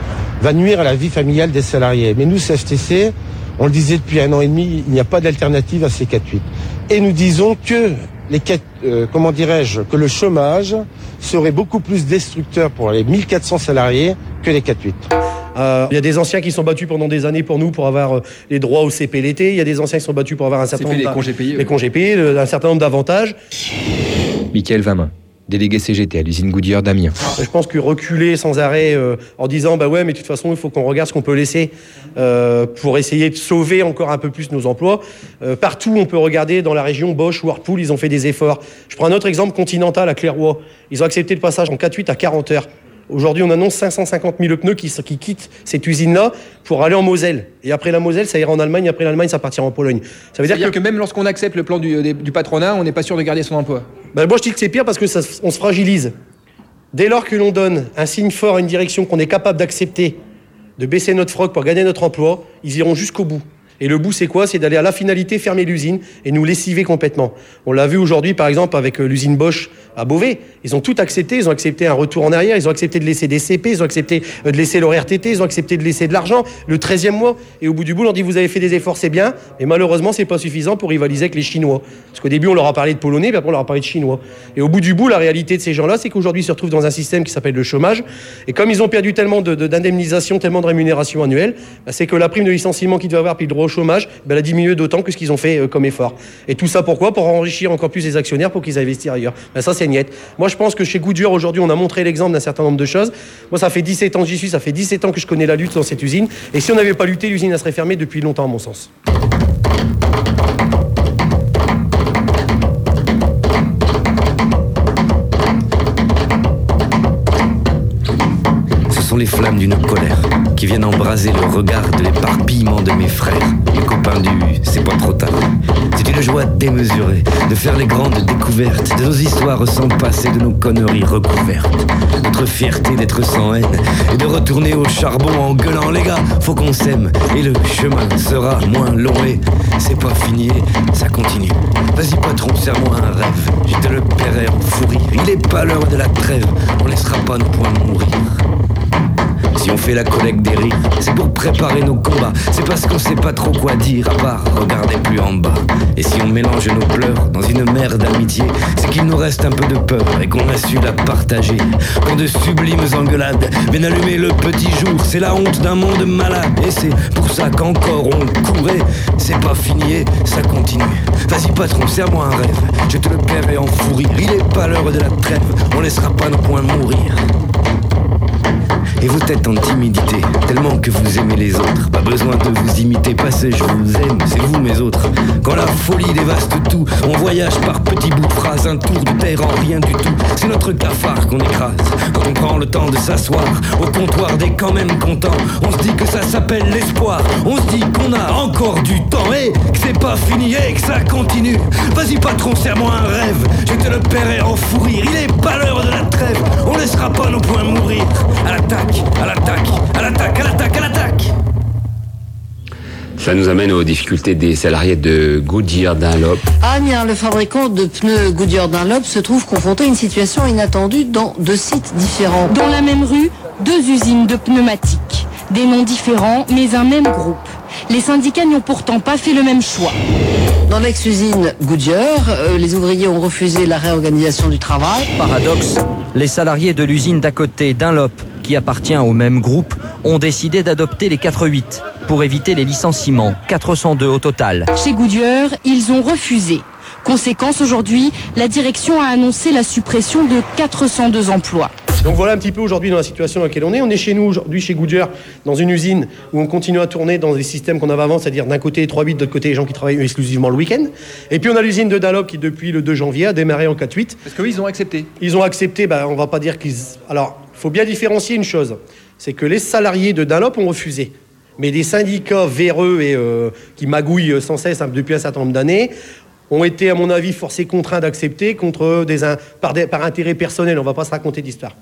va nuire à la vie familiale des salariés. Mais nous, C F T C, on le disait depuis un an et demi, il n'y a pas d'alternative à ces quatre huit. Et nous disons que les quatre, euh, comment dirais-je, que le chômage serait beaucoup plus destructeur pour les mille quatre cents salariés que les quatre huit. Euh, il y a des anciens qui sont battus pendant des années pour nous pour avoir euh, les droits au C P l'été. Il y a des anciens qui sont battus pour avoir un certain C P, nombre les congés payés, les ouais. congés payés, le- un certain nombre d'avantages. Michael Vamin, délégué C G T à l'usine Goodyear d'Amiens. Je pense que reculer sans arrêt euh, en disant bah ouais mais de toute façon il faut qu'on regarde ce qu'on peut laisser euh, pour essayer de sauver encore un peu plus nos emplois. Euh, partout on peut regarder dans la région Bosch ou Whirlpool, ils ont fait des efforts. Je prends un autre exemple, Continental à Clairoy. Ils ont accepté le passage en quatre huit à quarante heures. Aujourd'hui, on annonce cinq cent cinquante mille pneus qui, qui quittent cette usine-là pour aller en Moselle. Et après la Moselle, ça ira en Allemagne. Après l'Allemagne, ça partira en Pologne. Ça veut dire, C'est-à-dire que... que même lorsqu'on accepte le plan du, du patronat, on n'est pas sûr de garder son emploi. Ben, moi, je dis que c'est pire parce que ça, on se fragilise. Dès lors que l'on donne un signe fort à une direction qu'on est capable d'accepter, de baisser notre froc pour gagner notre emploi, ils iront jusqu'au bout. Et le bout, c'est quoi? C'est d'aller à la finalité, fermer l'usine et nous lessiver complètement. On l'a vu aujourd'hui, par exemple, avec l'usine Bosch à Beauvais. Ils ont tout accepté. Ils ont accepté un retour en arrière. Ils ont accepté de laisser des C P. Ils ont accepté de laisser leur R T T. Ils ont accepté de laisser de l'argent. Le treizième mois. Et au bout du bout, on dit, vous avez fait des efforts, c'est bien. Mais malheureusement, c'est pas suffisant pour rivaliser avec les Chinois. Parce qu'au début, on leur a parlé de Polonais, puis après, on leur a parlé de Chinois. Et au bout du bout, la réalité de ces gens-là, c'est qu'aujourd'hui, ils se retrouvent dans un système qui s'appelle le chômage. Et comme ils ont perdu tellement de, de, d'indemnisation, tellement de rémunération annuelle, bah, c'est que la prime de licenciement qu'ils devaient avoir, puis le droit au chômage, bah, elle a diminué d'autant que ce qu'ils ont fait euh, comme effort. Et tout ça pourquoi? Pour enrichir encore plus les actionnaires pour qu'ils investissent ailleurs. Bah, ça, c'est niette. Moi, je pense que chez Goodyear, aujourd'hui, on a montré l'exemple d'un certain nombre de choses. Moi, ça fait dix-sept ans que j'y suis, ça fait dix-sept ans que je connais la lutte dans cette usine. Et si on n'avait pas lutté, l'usine, elle serait fermée depuis longtemps, à mon sens. Ce sont les flammes d'une colère qui viennent embraser le regard de l'éparpillement de mes frères, les copains du c'est pas trop tard. C'est une joie démesurée de faire les grandes découvertes de nos histoires sans passé, de nos conneries recouvertes. Notre fierté d'être sans haine et de retourner au charbon en gueulant les gars, faut qu'on s'aime et le chemin sera moins long et c'est pas fini, ça continue. Vas-y patron, serre-moi un rêve, je te le paierai en fou rire. Il est pas l'heure de la trêve, on laissera pas nos poings mourir. Si on fait la collecte des rires, c'est pour préparer nos combats. C'est parce qu'on sait pas trop quoi dire, à part regarder plus en bas. Et si on mélange nos pleurs dans une mer d'amitié, c'est qu'il nous reste un peu de peur et qu'on a su la partager. Quand de sublimes engueulades viennent allumer le petit jour, c'est la honte d'un monde malade. Et c'est pour ça qu'encore on courait. C'est pas fini et ça continue. Vas-y patron, serre-moi un rêve, je te le paierai en fou rire. Il est pas l'heure de la trêve, on laissera pas nos poings mourir. Et vos têtes en timidité, tellement que vous aimez les autres. Pas besoin de vous imiter, passez, je vous aime, c'est vous mes autres. Quand la folie dévaste tout, on voyage par petits bouts de phrases, un tour de terre en rien du tout. C'est notre cafard qu'on écrase, quand on prend le temps de s'asseoir au comptoir des quand même contents. On se dit que ça s'appelle l'espoir, on se dit qu'on a encore du temps et que c'est pas fini et que ça continue. Vas-y patron, serre-moi un rêve, je te le paierai en fou rire. Il est pas l'heure de la trêve, on laissera pas nos poings mourir. À l'attaque, à l'attaque, à l'attaque, à l'attaque, à l'attaque. Ça nous amène aux difficultés des salariés de Goodyear Dunlop. À Amiens, le fabricant de pneus Goodyear Dunlop se trouve confronté à une situation inattendue dans deux sites différents. Dans la même rue, deux usines de pneumatiques. Des noms différents, mais un même groupe. Les syndicats n'ont pourtant pas fait le même choix. Dans l'ex-usine Goodyear, euh, les ouvriers ont refusé la réorganisation du travail. Paradoxe, les salariés de l'usine d'à côté, Dunlop, qui appartient au même groupe, ont décidé d'adopter les quatre huit pour éviter les licenciements, quatre cent deux au total. Chez Goodyear, ils ont refusé. Conséquence, aujourd'hui, la direction a annoncé la suppression de quatre cent deux emplois. Donc voilà un petit peu aujourd'hui dans la situation dans laquelle on est. On est chez nous aujourd'hui, chez Goodyear, dans une usine où on continue à tourner dans des systèmes qu'on avait avant, c'est-à-dire d'un côté les trois huit, de l'autre côté les gens qui travaillent exclusivement le week-end. Et puis on a l'usine de Dunlop qui depuis le deux janvier a démarré en quatre huit. Parce qu'eux, ils ont accepté. Ils ont accepté, ben, on va pas dire qu'ils... Alors, il faut bien différencier une chose. C'est que les salariés de Dunlop ont refusé. Mais des syndicats véreux et euh, qui magouillent sans cesse hein, depuis un certain nombre d'années ont été, à mon avis, forcés, contraints d'accepter contre des, par, des, par intérêt personnel. On ne va pas se raconter d'histoire.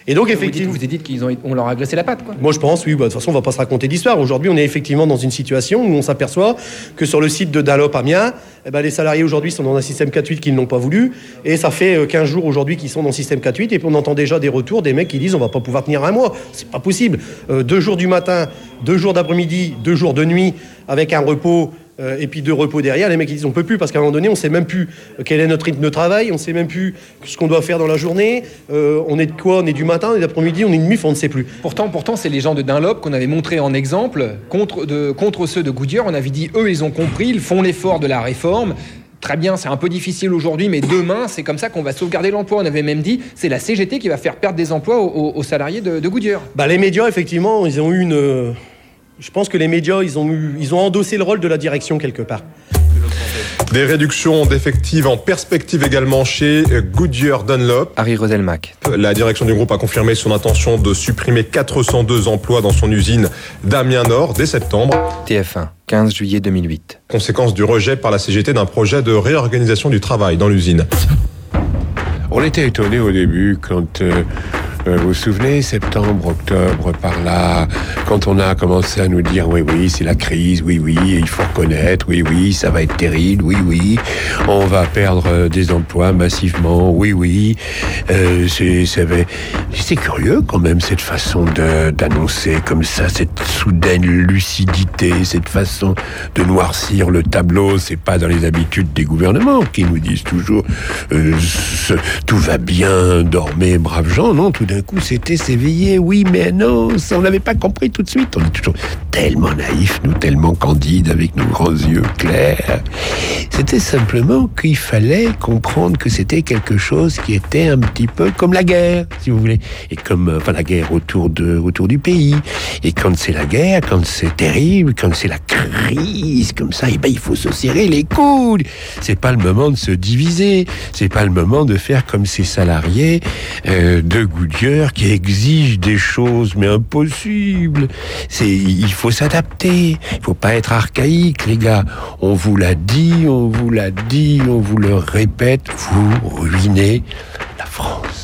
Et donc, vous effectivement... Vous vous dites qu'on leur a glacé la patte, quoi. Moi, je pense, oui. Bah, de toute façon, on ne va pas se raconter d'histoire. Aujourd'hui, on est effectivement dans une situation où on s'aperçoit que sur le site de Dunlop Amiens, eh ben, les salariés aujourd'hui sont dans un système quatre huit qu'ils n'ont pas voulu. Et ça fait quinze jours aujourd'hui qu'ils sont dans le système quatre huit. Et puis, on entend déjà des retours des mecs qui disent on ne va pas pouvoir tenir un mois. C'est pas possible. Euh, deux jours du matin, deux jours d'après-midi, deux jours de nuit, avec un repos... Euh, et puis de repos derrière, les mecs ils disent on peut plus parce qu'à un moment donné on sait même plus quel est notre rythme de travail, on sait même plus ce qu'on doit faire dans la journée, euh, on est de quoi, on est du matin, on est d'après-midi, on est de nuit, on ne sait plus. Pourtant, pourtant c'est les gens de Dunlop qu'on avait montré en exemple contre, de, contre ceux de Goodyear. On avait dit eux ils ont compris, ils font l'effort de la réforme. Très bien, c'est un peu difficile aujourd'hui, mais demain, c'est comme ça qu'on va sauvegarder l'emploi. On avait même dit, c'est la C G T qui va faire perdre des emplois aux, aux salariés de, de Goodyear. Bah, les médias, effectivement, ils ont eu une... Euh... Je pense que les médias, ils ont, eu, ils ont endossé le rôle de la direction quelque part. Des réductions d'effectifs en perspective également chez Goodyear Dunlop. Harry Roselmack. La direction du groupe a confirmé son intention de supprimer quatre cent deux emplois dans son usine d'Amiens Nord dès septembre. T F un, quinze juillet deux mille huit. Conséquence du rejet par la C G T d'un projet de réorganisation du travail dans l'usine. On était étonnés au début quand... Euh... Euh, vous vous souvenez, septembre, octobre, par là, quand on a commencé à nous dire oui, oui, c'est la crise, oui, oui, il faut reconnaître, oui, oui, ça va être terrible, oui, oui, on va perdre des emplois massivement, oui, oui, euh, c'est, c'est, c'est curieux quand même cette façon de, d'annoncer comme ça, cette soudaine lucidité, cette façon de noircir le tableau. C'est pas dans les habitudes des gouvernements qui nous disent toujours euh, ce, tout va bien, dormez, braves gens, non, tout d'un coup, c'était s'éveiller. Oui, mais non, ça, on n'avait pas compris tout de suite. On est toujours tellement naïfs, nous, tellement candides, avec nos grands yeux clairs. C'était simplement qu'il fallait comprendre que c'était quelque chose qui était un petit peu comme la guerre, si vous voulez. Et comme, enfin, la guerre autour de, autour du pays. Et quand c'est la guerre, quand c'est terrible, quand c'est la crise, comme ça, et ben, il faut se serrer les coudes. C'est pas le moment de se diviser. C'est pas le moment de faire comme ces salariés euh, de Goodyear qui exige des choses mais impossibles. C'est, il faut s'adapter. Il faut pas être archaïque, les gars. On vous l'a dit, on vous l'a dit, on vous le répète. Vous ruinez la France.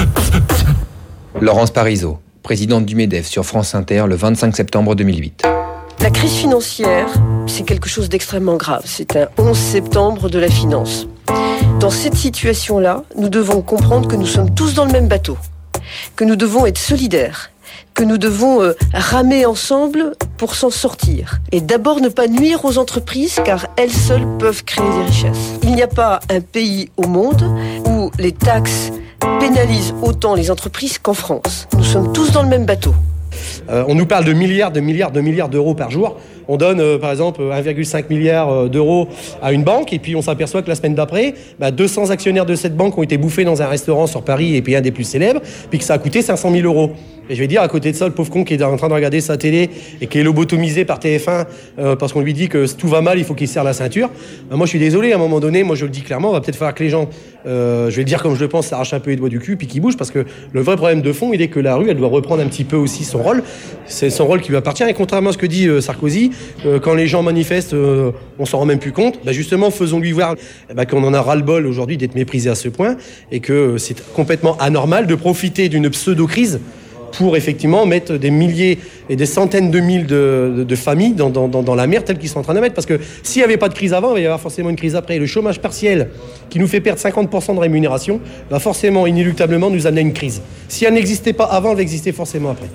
Laurence Parisot, présidente du MEDEF sur France Inter le vingt-cinq septembre deux mille huit. La crise financière, c'est quelque chose d'extrêmement grave. C'est un onze septembre de la finance. Dans cette situation-là, nous devons comprendre que nous sommes tous dans le même bateau, que nous devons être solidaires, que nous devons euh, ramer ensemble pour s'en sortir. Et d'abord ne pas nuire aux entreprises, car elles seules peuvent créer des richesses. Il n'y a pas un pays au monde où les taxes pénalisent autant les entreprises qu'en France. Nous sommes tous dans le même bateau. Euh, on nous parle de milliards, de milliards, de milliards d'euros par jour. On donne, euh, par exemple, un virgule cinq milliard d'euros à une banque, et puis on s'aperçoit que la semaine d'après, bah, deux cents actionnaires de cette banque ont été bouffés dans un restaurant sur Paris, et puis un des plus célèbres, puis que ça a coûté cinq cent mille euros. Et je vais dire, à côté de ça, le pauvre con qui est en train de regarder sa télé et qui est lobotomisé par T F un euh, parce qu'on lui dit que tout va mal, il faut qu'il serre la ceinture. Bah, moi, je suis désolé, à un moment donné, moi je le dis clairement, on va peut-être falloir que les gens, euh, je vais le dire comme je le pense, s'arrachent un peu les doigts du cul puis qu'ils bougent, parce que le vrai problème de fond, il est que la rue, elle doit reprendre un petit peu aussi son rôle. C'est son rôle qui lui appartient. Et contrairement à ce que dit euh, Sarkozy, euh, quand les gens manifestent, euh, on s'en rend même plus compte. Bah, justement, faisons-lui voir eh bah, qu'on en a ras-le-bol aujourd'hui d'être méprisé à ce point, et que euh, c'est complètement anormal de profiter d'une pseudo-crise pour effectivement mettre des milliers et des centaines de milliers de, de, de familles dans, dans, dans la merde telle qu'ils sont en train de mettre. Parce que s'il n'y avait pas de crise avant, il va y avoir forcément une crise après. Et le chômage partiel qui nous fait perdre cinquante pour cent de rémunération va forcément, inéluctablement, nous amener à une crise. Si elle n'existait pas avant, elle va exister forcément après.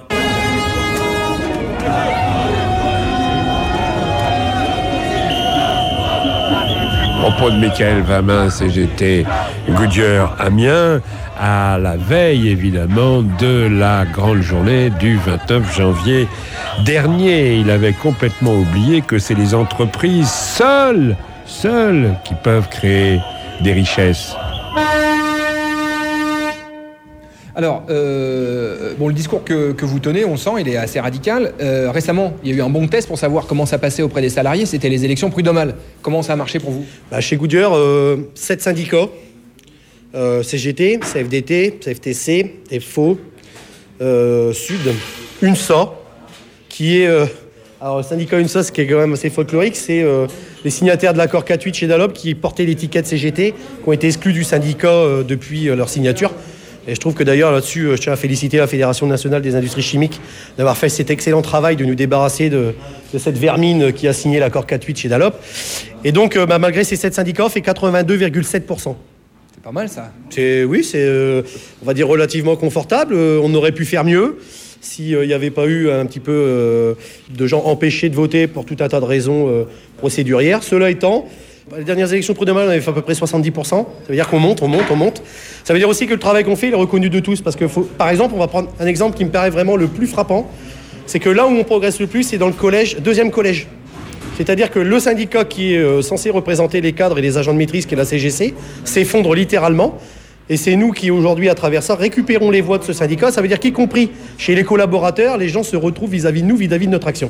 Propos de Michael Vamin, C G T Goodyear Amiens, à la veille évidemment de la grande journée du vingt-neuf janvier dernier. Il avait complètement oublié que c'est les entreprises seules, seules qui peuvent créer des richesses. Alors, euh, bon, le discours que, que vous tenez, on le sent, il est assez radical. Euh, récemment, il y a eu un bon test pour savoir comment ça passait auprès des salariés. C'était les élections prud'homales. Comment ça a marché pour vous ? Bah, chez Goodyear, euh, sept syndicats. Euh, C G T, C F D T, C F T C, F O, euh, Sud, U N S A, qui est... Euh, alors, le syndicat U N S A, ce qui est quand même assez folklorique, c'est euh, les signataires de l'accord quatre huit chez Dunlop qui portaient l'étiquette C G T, qui ont été exclus du syndicat euh, depuis euh, leur signature. Et je trouve que d'ailleurs là-dessus, je tiens à féliciter la Fédération nationale des industries chimiques d'avoir fait cet excellent travail de nous débarrasser de, de cette vermine qui a signé l'accord quatre huit chez Dunlop. Et donc, bah, malgré ces sept syndicats, on fait quatre-vingt-deux virgule sept pour cent. C'est pas mal ça. C'est, oui, c'est, euh, on va dire, relativement confortable. Euh, on aurait pu faire mieux s'il n'y euh, avait pas eu un petit peu euh, de gens empêchés de voter pour tout un tas de raisons euh, procédurières. Cela étant, les dernières élections prud'homales, on avait fait à peu près soixante-dix pour cent. Ça veut dire qu'on monte, on monte, on monte. Ça veut dire aussi que le travail qu'on fait, il est reconnu de tous. Parce que, faut, par exemple, on va prendre un exemple qui me paraît vraiment le plus frappant. C'est que là où on progresse le plus, c'est dans le collège, deuxième collège. C'est-à-dire que le syndicat qui est euh, censé représenter les cadres et les agents de maîtrise, qui est la C G C, s'effondre littéralement. Et c'est nous qui, aujourd'hui, à travers ça, récupérons les voix de ce syndicat. Ça veut dire qu'y compris chez les collaborateurs, les gens se retrouvent vis-à-vis de nous, vis-à-vis de notre action.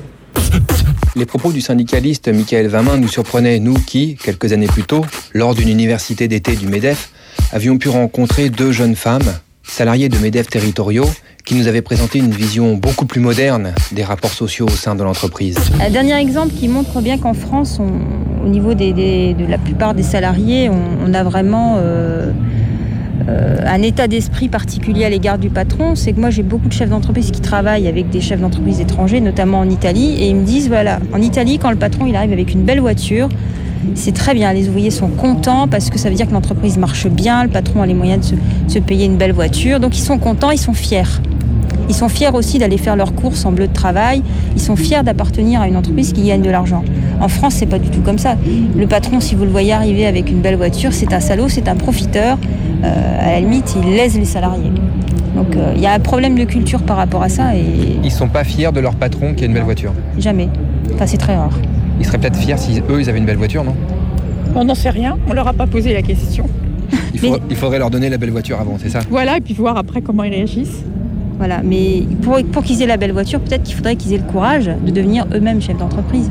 Les propos du syndicaliste Michael Vinmin nous surprenaient, nous qui, quelques années plus tôt, lors d'une université d'été du MEDEF, avions pu rencontrer deux jeunes femmes, salariées de MEDEF territoriaux, qui nous avaient présenté une vision beaucoup plus moderne des rapports sociaux au sein de l'entreprise. Un dernier exemple qui montre bien qu'en France, on, au niveau des, des, de la plupart des salariés, on, on a vraiment... Euh, Euh, un état d'esprit particulier à l'égard du patron, c'est que moi j'ai beaucoup de chefs d'entreprise qui travaillent avec des chefs d'entreprise étrangers, notamment en Italie, et ils me disent voilà, en Italie quand le patron il arrive avec une belle voiture, c'est très bien, les ouvriers sont contents parce que ça veut dire que l'entreprise marche bien, le patron a les moyens de se, se payer une belle voiture, donc ils sont contents, ils sont fiers. Ils sont fiers aussi d'aller faire leurs courses en bleu de travail. Ils sont fiers d'appartenir à une entreprise qui gagne de l'argent. En France, c'est pas du tout comme ça. Le patron, si vous le voyez arriver avec une belle voiture, c'est un salaud, c'est un profiteur. Euh, à la limite, il lèse les salariés. Donc, il euh, y a un problème de culture par rapport à ça. Et ils sont pas fiers de leur patron qui a une belle voiture. Jamais. Enfin, c'est très rare. Ils seraient peut-être fiers si eux, ils avaient une belle voiture, non ? On n'en sait rien. On leur a pas posé la question. Il, faut, mais... il faudrait leur donner la belle voiture avant, c'est ça ? Voilà, et puis voir après comment ils réagissent. Voilà, mais pour, pour qu'ils aient la belle voiture, peut-être qu'il faudrait qu'ils aient le courage de devenir eux-mêmes chefs d'entreprise.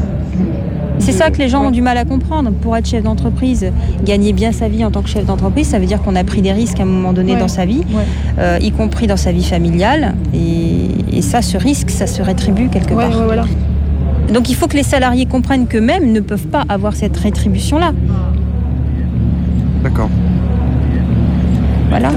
C'est ça que les gens ont du mal à comprendre. Pour être chef d'entreprise, gagner bien sa vie en tant que chef d'entreprise, ça veut dire qu'on a pris des risques à un moment donné ouais. dans sa vie, ouais. euh, y compris dans sa vie familiale. Et, et ça, ce risque, ça se rétribue quelque ouais, part. Ouais, voilà. Donc il faut que les salariés comprennent qu'eux-mêmes ne peuvent pas avoir cette rétribution-là. D'accord. Voilà.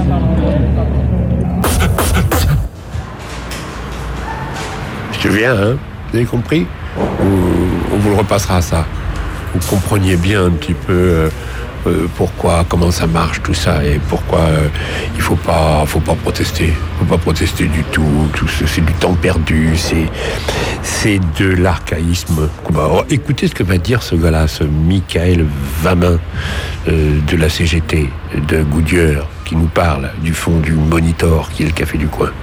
Je viens, hein, vous avez compris ? On vous le repassera, ça. Vous compreniez bien un petit peu euh, euh, pourquoi, comment ça marche, tout ça, et pourquoi euh, il faut pas, faut pas protester. Il faut pas protester du tout. Tout ce, c'est du temps perdu. C'est, c'est de l'archaïsme. Alors, écoutez ce que va dire ce gars-là, ce Michael Vinmin euh, de la C G T, de Goodyear, qui nous parle du fond du Monitor, qui est le café du coin.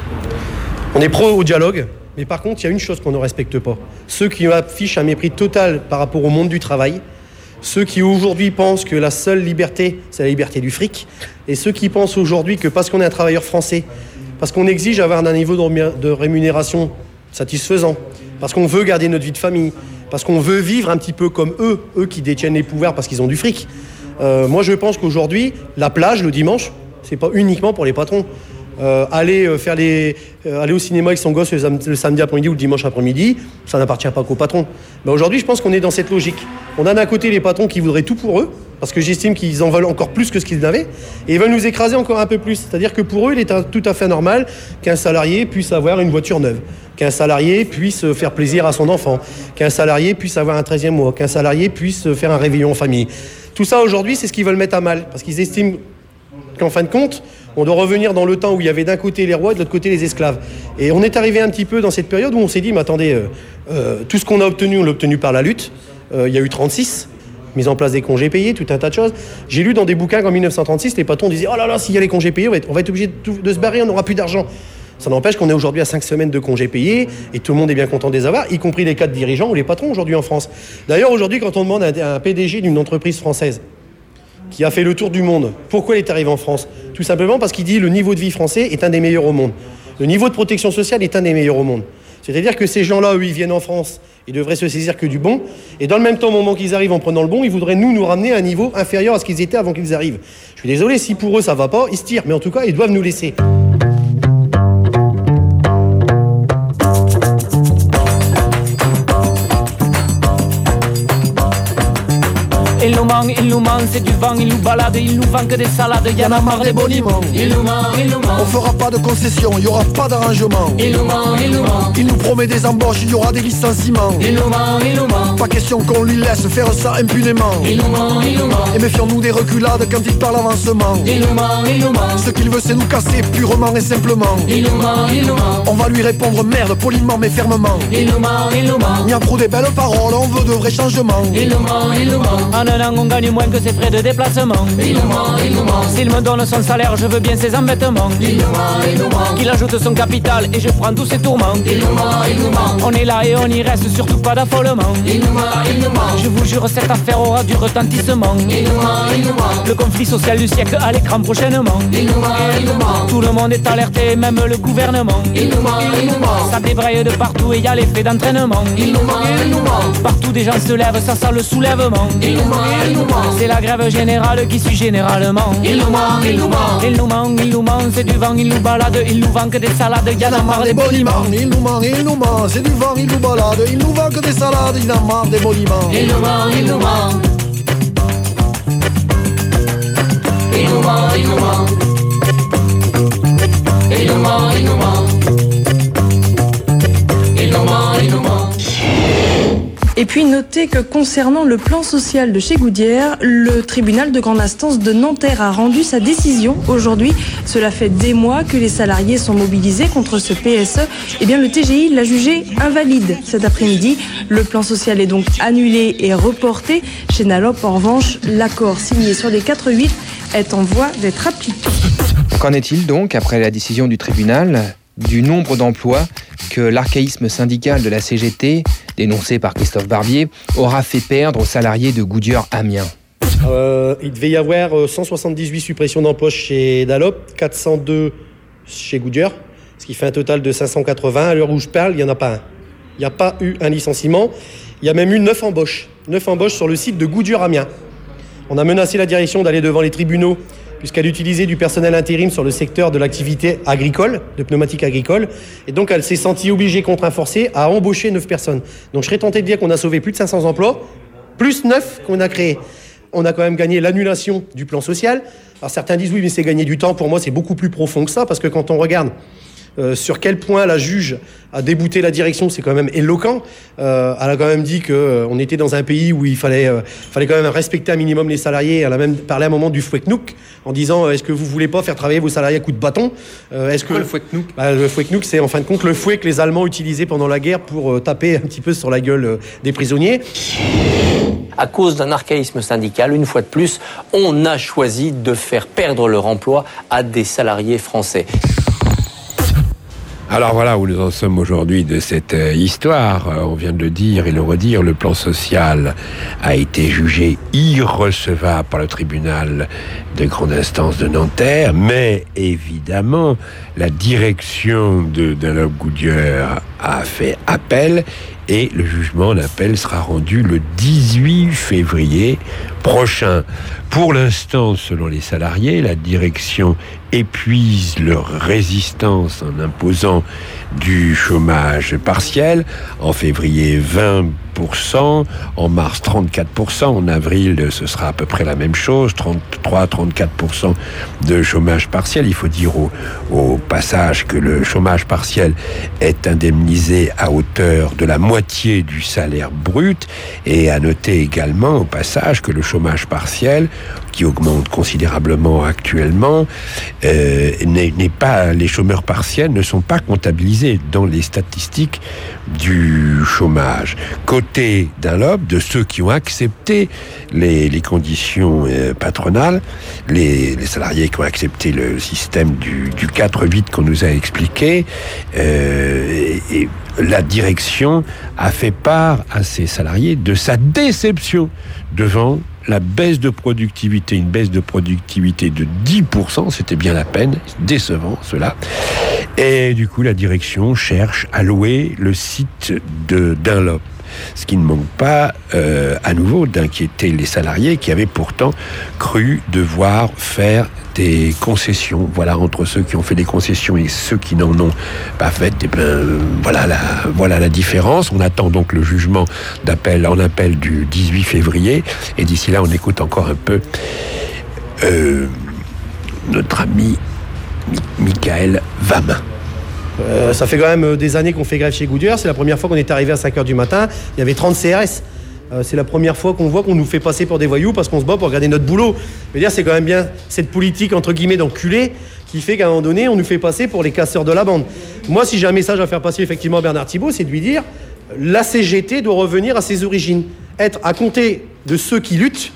On est pro au dialogue. Mais par contre, il y a une chose qu'on ne respecte pas. Ceux qui affichent un mépris total par rapport au monde du travail, ceux qui aujourd'hui pensent que la seule liberté, c'est la liberté du fric, et ceux qui pensent aujourd'hui que parce qu'on est un travailleur français, parce qu'on exige avoir un niveau de rémunération satisfaisant, parce qu'on veut garder notre vie de famille, parce qu'on veut vivre un petit peu comme eux, eux qui détiennent les pouvoirs parce qu'ils ont du fric. Euh, moi, je pense qu'aujourd'hui, la plage, le dimanche, c'est pas uniquement pour les patrons. Euh, aller, euh, faire les, euh, aller au cinéma avec son gosse le, sam- le samedi après-midi ou le dimanche après-midi, ça n'appartient pas qu'aux patrons. Mais aujourd'hui, je pense qu'on est dans cette logique. On a d'un côté les patrons qui voudraient tout pour eux, parce que j'estime qu'ils en veulent encore plus que ce qu'ils avaient, et ils veulent nous écraser encore un peu plus. C'est-à-dire que pour eux, il est un, tout à fait normal qu'un salarié puisse avoir une voiture neuve, qu'un salarié puisse faire plaisir à son enfant, qu'un salarié puisse avoir un treizième mois, qu'un salarié puisse faire un réveillon en famille. Tout ça, aujourd'hui, c'est ce qu'ils veulent mettre à mal, parce qu'ils estiment qu'en fin de compte, on doit revenir dans le temps où il y avait d'un côté les rois et de l'autre côté les esclaves. Et on est arrivé un petit peu dans cette période où on s'est dit, mais attendez, euh, euh, tout ce qu'on a obtenu, on l'a obtenu par la lutte. Euh, il y a eu trente-six, mise en place des congés payés, tout un tas de choses. J'ai lu dans des bouquins qu'en dix-neuf cent trente-six, les patrons disaient, oh là là, s'il y a les congés payés, on va être, on va être obligé de, tout, de se barrer, on n'aura plus d'argent. Ça n'empêche qu'on est aujourd'hui à cinq semaines de congés payés et tout le monde est bien content de les avoir, y compris les cadres dirigeants ou les patrons aujourd'hui en France. D'ailleurs, aujourd'hui, quand on demande à un P D G d'une entreprise française qui a fait le tour du monde, pourquoi il est arrivé en France ? Tout simplement parce qu'il dit le niveau de vie français est un des meilleurs au monde. Le niveau de protection sociale est un des meilleurs au monde. C'est-à-dire que ces gens-là, eux, ils viennent en France, ils devraient se saisir que du bon, et dans le même temps, au moment qu'ils arrivent en prenant le bon, ils voudraient nous, nous ramener à un niveau inférieur à ce qu'ils étaient avant qu'ils arrivent. Je suis désolé, si pour eux ça va pas, ils se tirent, mais en tout cas, ils doivent nous laisser. Illuman, illuman, c'est du vent, il nous balade, il nous vend que des salades, y'en a marre des boniments. Il nous ment, il nous ment. On fera pas de concessions, il y aura pas d'arrangement. Il nous ment, il nous ment. Il nous promet des embauches, il y aura des licenciements. Il nous ment, il nous ment. Pas question qu'on lui laisse faire ça impunément. Il nous ment, il nous ment. Et méfions-nous des reculades quand il parle avancement. Il nous ment, il nous ment. Ce qu'il veut c'est nous casser purement et simplement. Il nous ment, il nous ment. On va lui répondre merde poliment mais fermement. Il nous ment, il nous ment. N'y a trop des belles paroles, on veut de vrais changements. Il nous ment, il nous ment. En un an on gagne moins que ses frais de déplacement. Il nous ment, il nous ment. S'il me donne son salaire, je veux bien ses embêtements. Il nous ment, il nous ment. Qu'il ajoute son capital et je prends tous ses tourments. Il nous ment, il nous ment. On est là et on y reste, surtout pas d'affolement. Il nous ment, il nous ment. Je vous jure cette affaire aura du retentissement. Il nous ment, il nous ment. Le conflit social du siècle à l'écran prochainement. Il nous ment, il nous ment. Tout le monde est alerté, même le gouvernement. Il nous ment, il nous ment. Ça débraye de partout et y a l'effet d'entraînement. Il nous ment, il nous ment. Partout des gens se lèvent, ça sent le soulèvement. Il nous ment, il nous ment. C'est la grève générale qui suit généralement. Il nous ment, il nous ment. Il nous ment, il nous ment. C'est du vent, il nous balade, il nous vend que des salades. Y'en a marre des boniments. Il nous ment, il nous ment. C'est du vent, il nous balade, il nous vend que des salades. Il en a marre des boniments. Il nous ment, il nous ment. Il nous ment, il nous ment. Il nous ment, il nous ment. Il nous ment, il nous ment. Et puis notez que concernant le plan social de chez Goodyear, le tribunal de grande instance de Nanterre a rendu sa décision aujourd'hui. Cela fait des mois que les salariés sont mobilisés contre ce P S E. Eh bien, le T G I l'a jugé invalide cet après-midi. Le plan social est donc annulé et reporté. Chez Nalop, en revanche, l'accord signé sur les quatre huit est en voie d'être appliqué. Qu'en est-il donc, après la décision du tribunal, du nombre d'emplois que l'archaïsme syndical de la C G T, dénoncé par Christophe Barbier, aura fait perdre aux salariés de Goodyear Amiens? euh, Il devait y avoir cent soixante-dix-huit suppressions d'emplois chez Dunlop, quatre cent deux chez Goodyear, ce qui fait un total de cinq cent quatre-vingts. À l'heure où je parle, il n'y en a pas un. Il n'y a pas eu un licenciement. Il y a même eu neuf embauches. neuf embauches sur le site de Goodyear Amiens. On a menacé la direction d'aller devant les tribunaux puisqu'elle utilisait du personnel intérim sur le secteur de l'activité agricole, de pneumatique agricole. Et donc, elle s'est sentie obligée, contraint forcé, à embaucher neuf personnes. Donc, je serais tenté de dire qu'on a sauvé plus de cinq cents emplois, plus neuf qu'on a créés. On a quand même gagné l'annulation du plan social. Alors, certains disent oui, mais c'est gagner du temps. Pour moi, c'est beaucoup plus profond que ça, parce que quand on regarde Euh, sur quel point la juge a débouté la direction, c'est quand même éloquent. Euh, elle a quand même dit qu'on euh, était dans un pays où il fallait, euh, fallait quand même respecter un minimum les salariés. Elle a même parlé à un moment du fouet-knouk en disant euh, est-ce que vous voulez pas faire travailler vos salariés à coups de bâton euh, est-ce que le fouet-knouk bah, Le fouet-knouk, c'est en fin de compte le fouet que les Allemands utilisaient pendant la guerre pour euh, taper un petit peu sur la gueule euh, des prisonniers. À cause d'un archaïsme syndical, une fois de plus, on a choisi de faire perdre leur emploi à des salariés français. Alors voilà où nous en sommes aujourd'hui de cette euh, histoire. Euh, on vient de le dire et le redire, le plan social a été jugé irrecevable par le tribunal de grande instance de Nanterre, mais évidemment, la direction de Dunlop Goodyear a fait appel et le jugement d'appel sera rendu le dix-huit février prochain. Pour l'instant, selon les salariés, la direction épuise leur résistance en imposant du chômage partiel. En février, vingt pour cent, en mars, trente-quatre pour cent, en avril, ce sera à peu près la même chose, trente-trois à trente-quatre pour cent de chômage partiel. Il faut dire au, au passage que le chômage partiel est indemnisé à hauteur de la moitié du salaire brut, et à noter également au passage que le chômage partiel, qui augmente considérablement actuellement, euh, n'est, n'est pas, les chômeurs partiels ne sont pas comptabilisés dans les statistiques du chômage. Côté Dunlop, de ceux qui ont accepté les, les conditions euh, patronales, les, les salariés qui ont accepté le système du, du quatre huit qu'on nous a expliqué, euh, et, et la direction a fait part à ses salariés de sa déception devant la baisse de productivité, une baisse de productivité de dix pour cent, c'était bien la peine, décevant cela. Et du coup, la direction cherche à louer le site de Dunlop. ce qui ne manque pas euh, à nouveau d'inquiéter les salariés qui avaient pourtant cru devoir faire des concessions. Voilà, entre ceux qui ont fait des concessions et ceux qui n'en ont pas fait, eh ben, euh, voilà, la, voilà la différence. On attend donc le jugement d'appel en appel du dix-huit février, et d'ici là on écoute encore un peu euh, notre ami Michael Vamin. Euh, ça fait quand même des années qu'on fait grève chez Goodyear. C'est la première fois qu'on est arrivé à cinq heures du matin. Il y avait trente C R S. Euh, c'est la première fois qu'on voit qu'on nous fait passer pour des voyous parce qu'on se bat pour regarder notre boulot. Je veux dire, c'est quand même bien cette politique entre guillemets d'enculé qui fait qu'à un moment donné, on nous fait passer pour les casseurs de la bande. Moi, si j'ai un message à faire passer effectivement à Bernard Thibault, c'est de lui dire la C G T doit revenir à ses origines, être à compter de ceux qui luttent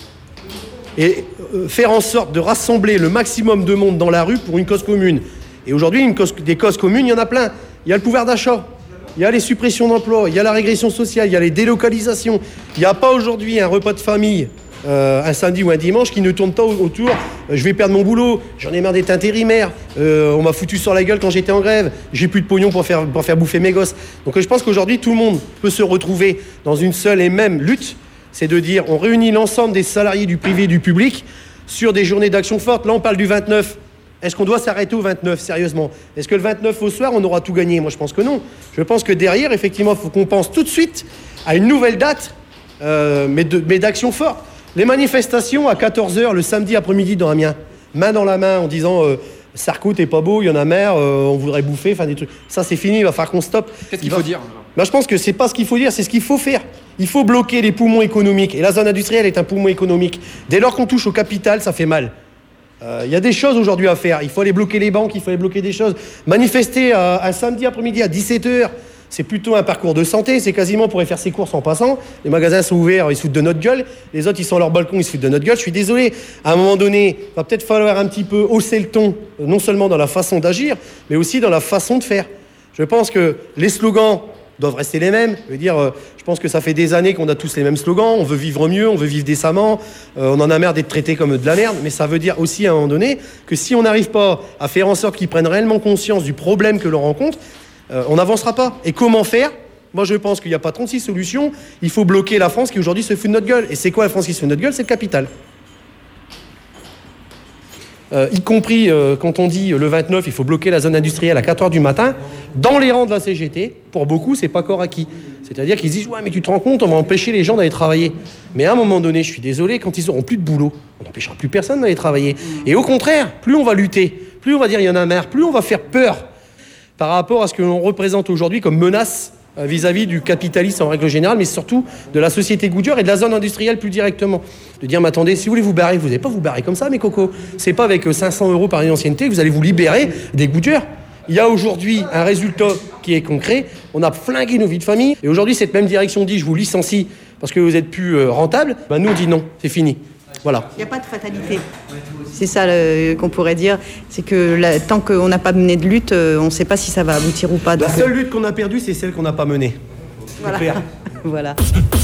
et euh, faire en sorte de rassembler le maximum de monde dans la rue pour une cause commune. Et aujourd'hui, une cause, des causes communes, il y en a plein. Il y a le pouvoir d'achat, il y a les suppressions d'emplois, il y a la régression sociale, il y a les délocalisations. Il n'y a pas aujourd'hui un repas de famille, euh, un samedi ou un dimanche, qui ne tourne pas autour euh, je vais perdre mon boulot, j'en ai marre d'être intérimaire, euh, on m'a foutu sur la gueule quand j'étais en grève, j'ai plus de pognon pour faire, pour faire bouffer mes gosses. Donc je pense qu'aujourd'hui, tout le monde peut se retrouver dans une seule et même lutte. C'est de dire, on réunit l'ensemble des salariés du privé et du public sur des journées d'action forte. Là, on parle du vingt-neuf. Est-ce qu'on doit s'arrêter au vingt-neuf, sérieusement? Est-ce que le vingt-neuf au soir, on aura tout gagné? Moi, je pense que non. Je pense que derrière, effectivement, il faut qu'on pense tout de suite à une nouvelle date, euh, mais, de, mais d'action forte. Les manifestations à quatorze heures le samedi après-midi dans Amiens, main dans la main, en disant euh, Sarko, t'es pas beau, il y en a marre, euh, on voudrait bouffer, enfin des trucs. Ça, c'est fini, il va falloir qu'on stoppe. Qu'est-ce qu'il va... faut dire? Ben, je pense que c'est pas ce qu'il faut dire, c'est ce qu'il faut faire. Il faut bloquer les poumons économiques. Et la zone industrielle est un poumon économique. Dès lors qu'on touche au capital, ça fait mal. Il euh, y a des choses aujourd'hui à faire. Il faut aller bloquer les banques, il faut aller bloquer des choses. Manifester euh, un samedi après-midi à dix-sept heures, c'est plutôt un parcours de santé. C'est quasiment pour aller faire ses courses en passant. Les magasins sont ouverts, ils se foutent de notre gueule. Les autres, ils sont à leur balcon, ils se foutent de notre gueule. Je suis désolé. À un moment donné, il va peut-être falloir un petit peu hausser le ton, non seulement dans la façon d'agir, mais aussi dans la façon de faire. Je pense que les slogans doivent rester les mêmes. Je veux dire, euh, je pense que ça fait des années qu'on a tous les mêmes slogans. On veut vivre mieux, on veut vivre décemment. Euh, on en a marre d'être traité comme de la merde. Mais ça veut dire aussi à un moment donné que si on n'arrive pas à faire en sorte qu'ils prennent réellement conscience du problème que l'on rencontre, euh, on n'avancera pas. Et comment faire? Moi, je pense qu'il n'y a pas trente-six solutions. Il faut bloquer la France qui aujourd'hui se fout de notre gueule. Et c'est quoi la France qui se fout de notre gueule? C'est le capital. Euh, y compris euh, quand on dit euh, le vingt-neuf, il faut bloquer la zone industrielle à quatre heures du matin, dans les rangs de la C G T, pour beaucoup, c'est pas corps acquis. C'est-à-dire qu'ils disent, ouais, mais tu te rends compte, on va empêcher les gens d'aller travailler. Mais à un moment donné, je suis désolé, quand ils auront plus de boulot, on n'empêchera plus personne d'aller travailler. Et au contraire, plus on va lutter, plus on va dire il y en a marre, plus on va faire peur par rapport à ce que l'on représente aujourd'hui comme menace vis-à-vis du capitalisme en règle générale, mais surtout de la société Goodyear et de la zone industrielle plus directement. De dire, mais attendez, si vous voulez vous barrer, vous n'allez pas vous barrer comme ça, mes cocos. C'est pas avec cinq cents euros par année d'ancienneté que vous allez vous libérer des Goodyear. Il y a aujourd'hui un résultat qui est concret. On a flingué nos vies de famille. Et aujourd'hui, cette même direction dit, je vous licencie parce que vous êtes plus euh, rentable. Ben, nous, on dit non, c'est fini. Voilà. Il n'y a pas de fatalité. C'est ça le, qu'on pourrait dire. C'est que la, tant qu'on n'a pas mené de lutte, on ne sait pas si ça va aboutir ou pas. La seule lutte qu'on a perdue, c'est celle qu'on n'a pas menée. Voilà. Voilà.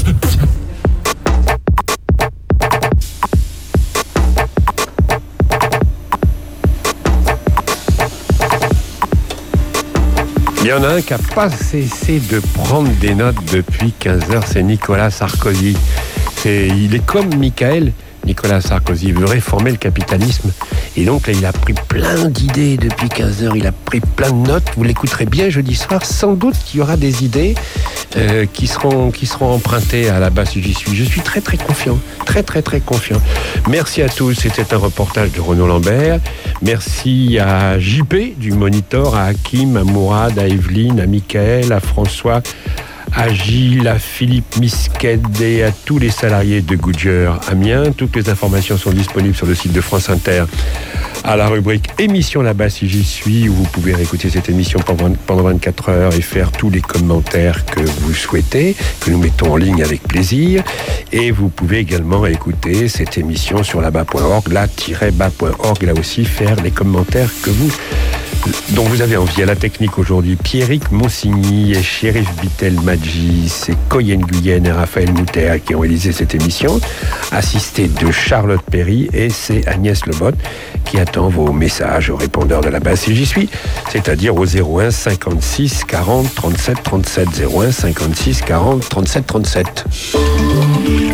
Il y en a un qui n'a pas cessé de prendre des notes depuis quinze heures, c'est Nicolas Sarkozy. C'est, il est comme Michael. Nicolas Sarkozy veut réformer le capitalisme. Et donc là, il a pris plein d'idées depuis quinze heures. Il a pris plein de notes. Vous l'écouterez bien jeudi soir. Sans doute qu'il y aura des idées euh, qui seront, qui seront empruntées à la base J'y suis. Je suis très très confiant. Très très très confiant. Merci à tous. C'était un reportage de Renaud Lambert. Merci à J P du Monitor, à Hakim, à Mourad, à Evelyne, à Michael, à François, à Gilles, à Philippe Misqued et à tous les salariés de Goodyear Amiens. Toutes les informations sont disponibles sur le site de France Inter à la rubrique émission là-bas si j'y suis, où vous pouvez réécouter cette émission pendant vingt-quatre heures et faire tous les commentaires que vous souhaitez, que nous mettons en ligne avec plaisir. Et vous pouvez également écouter cette émission sur là-bas point org, là-bas point org, là aussi faire les commentaires que vous dont vous avez envie à la technique aujourd'hui, Pierrick Monsigny et Chérif Bitel-Madji, c'est Coyen Guyenne et Raphaël Mouter qui ont réalisé cette émission, assisté de Charlotte Perry, et c'est Agnès Lebotte qui attend vos messages au répondeur de la base et j'y suis, c'est-à-dire au zéro un cinquante-six quarante trente-sept trente-sept, zéro un cinquante-six quarante trente-sept trente-sept.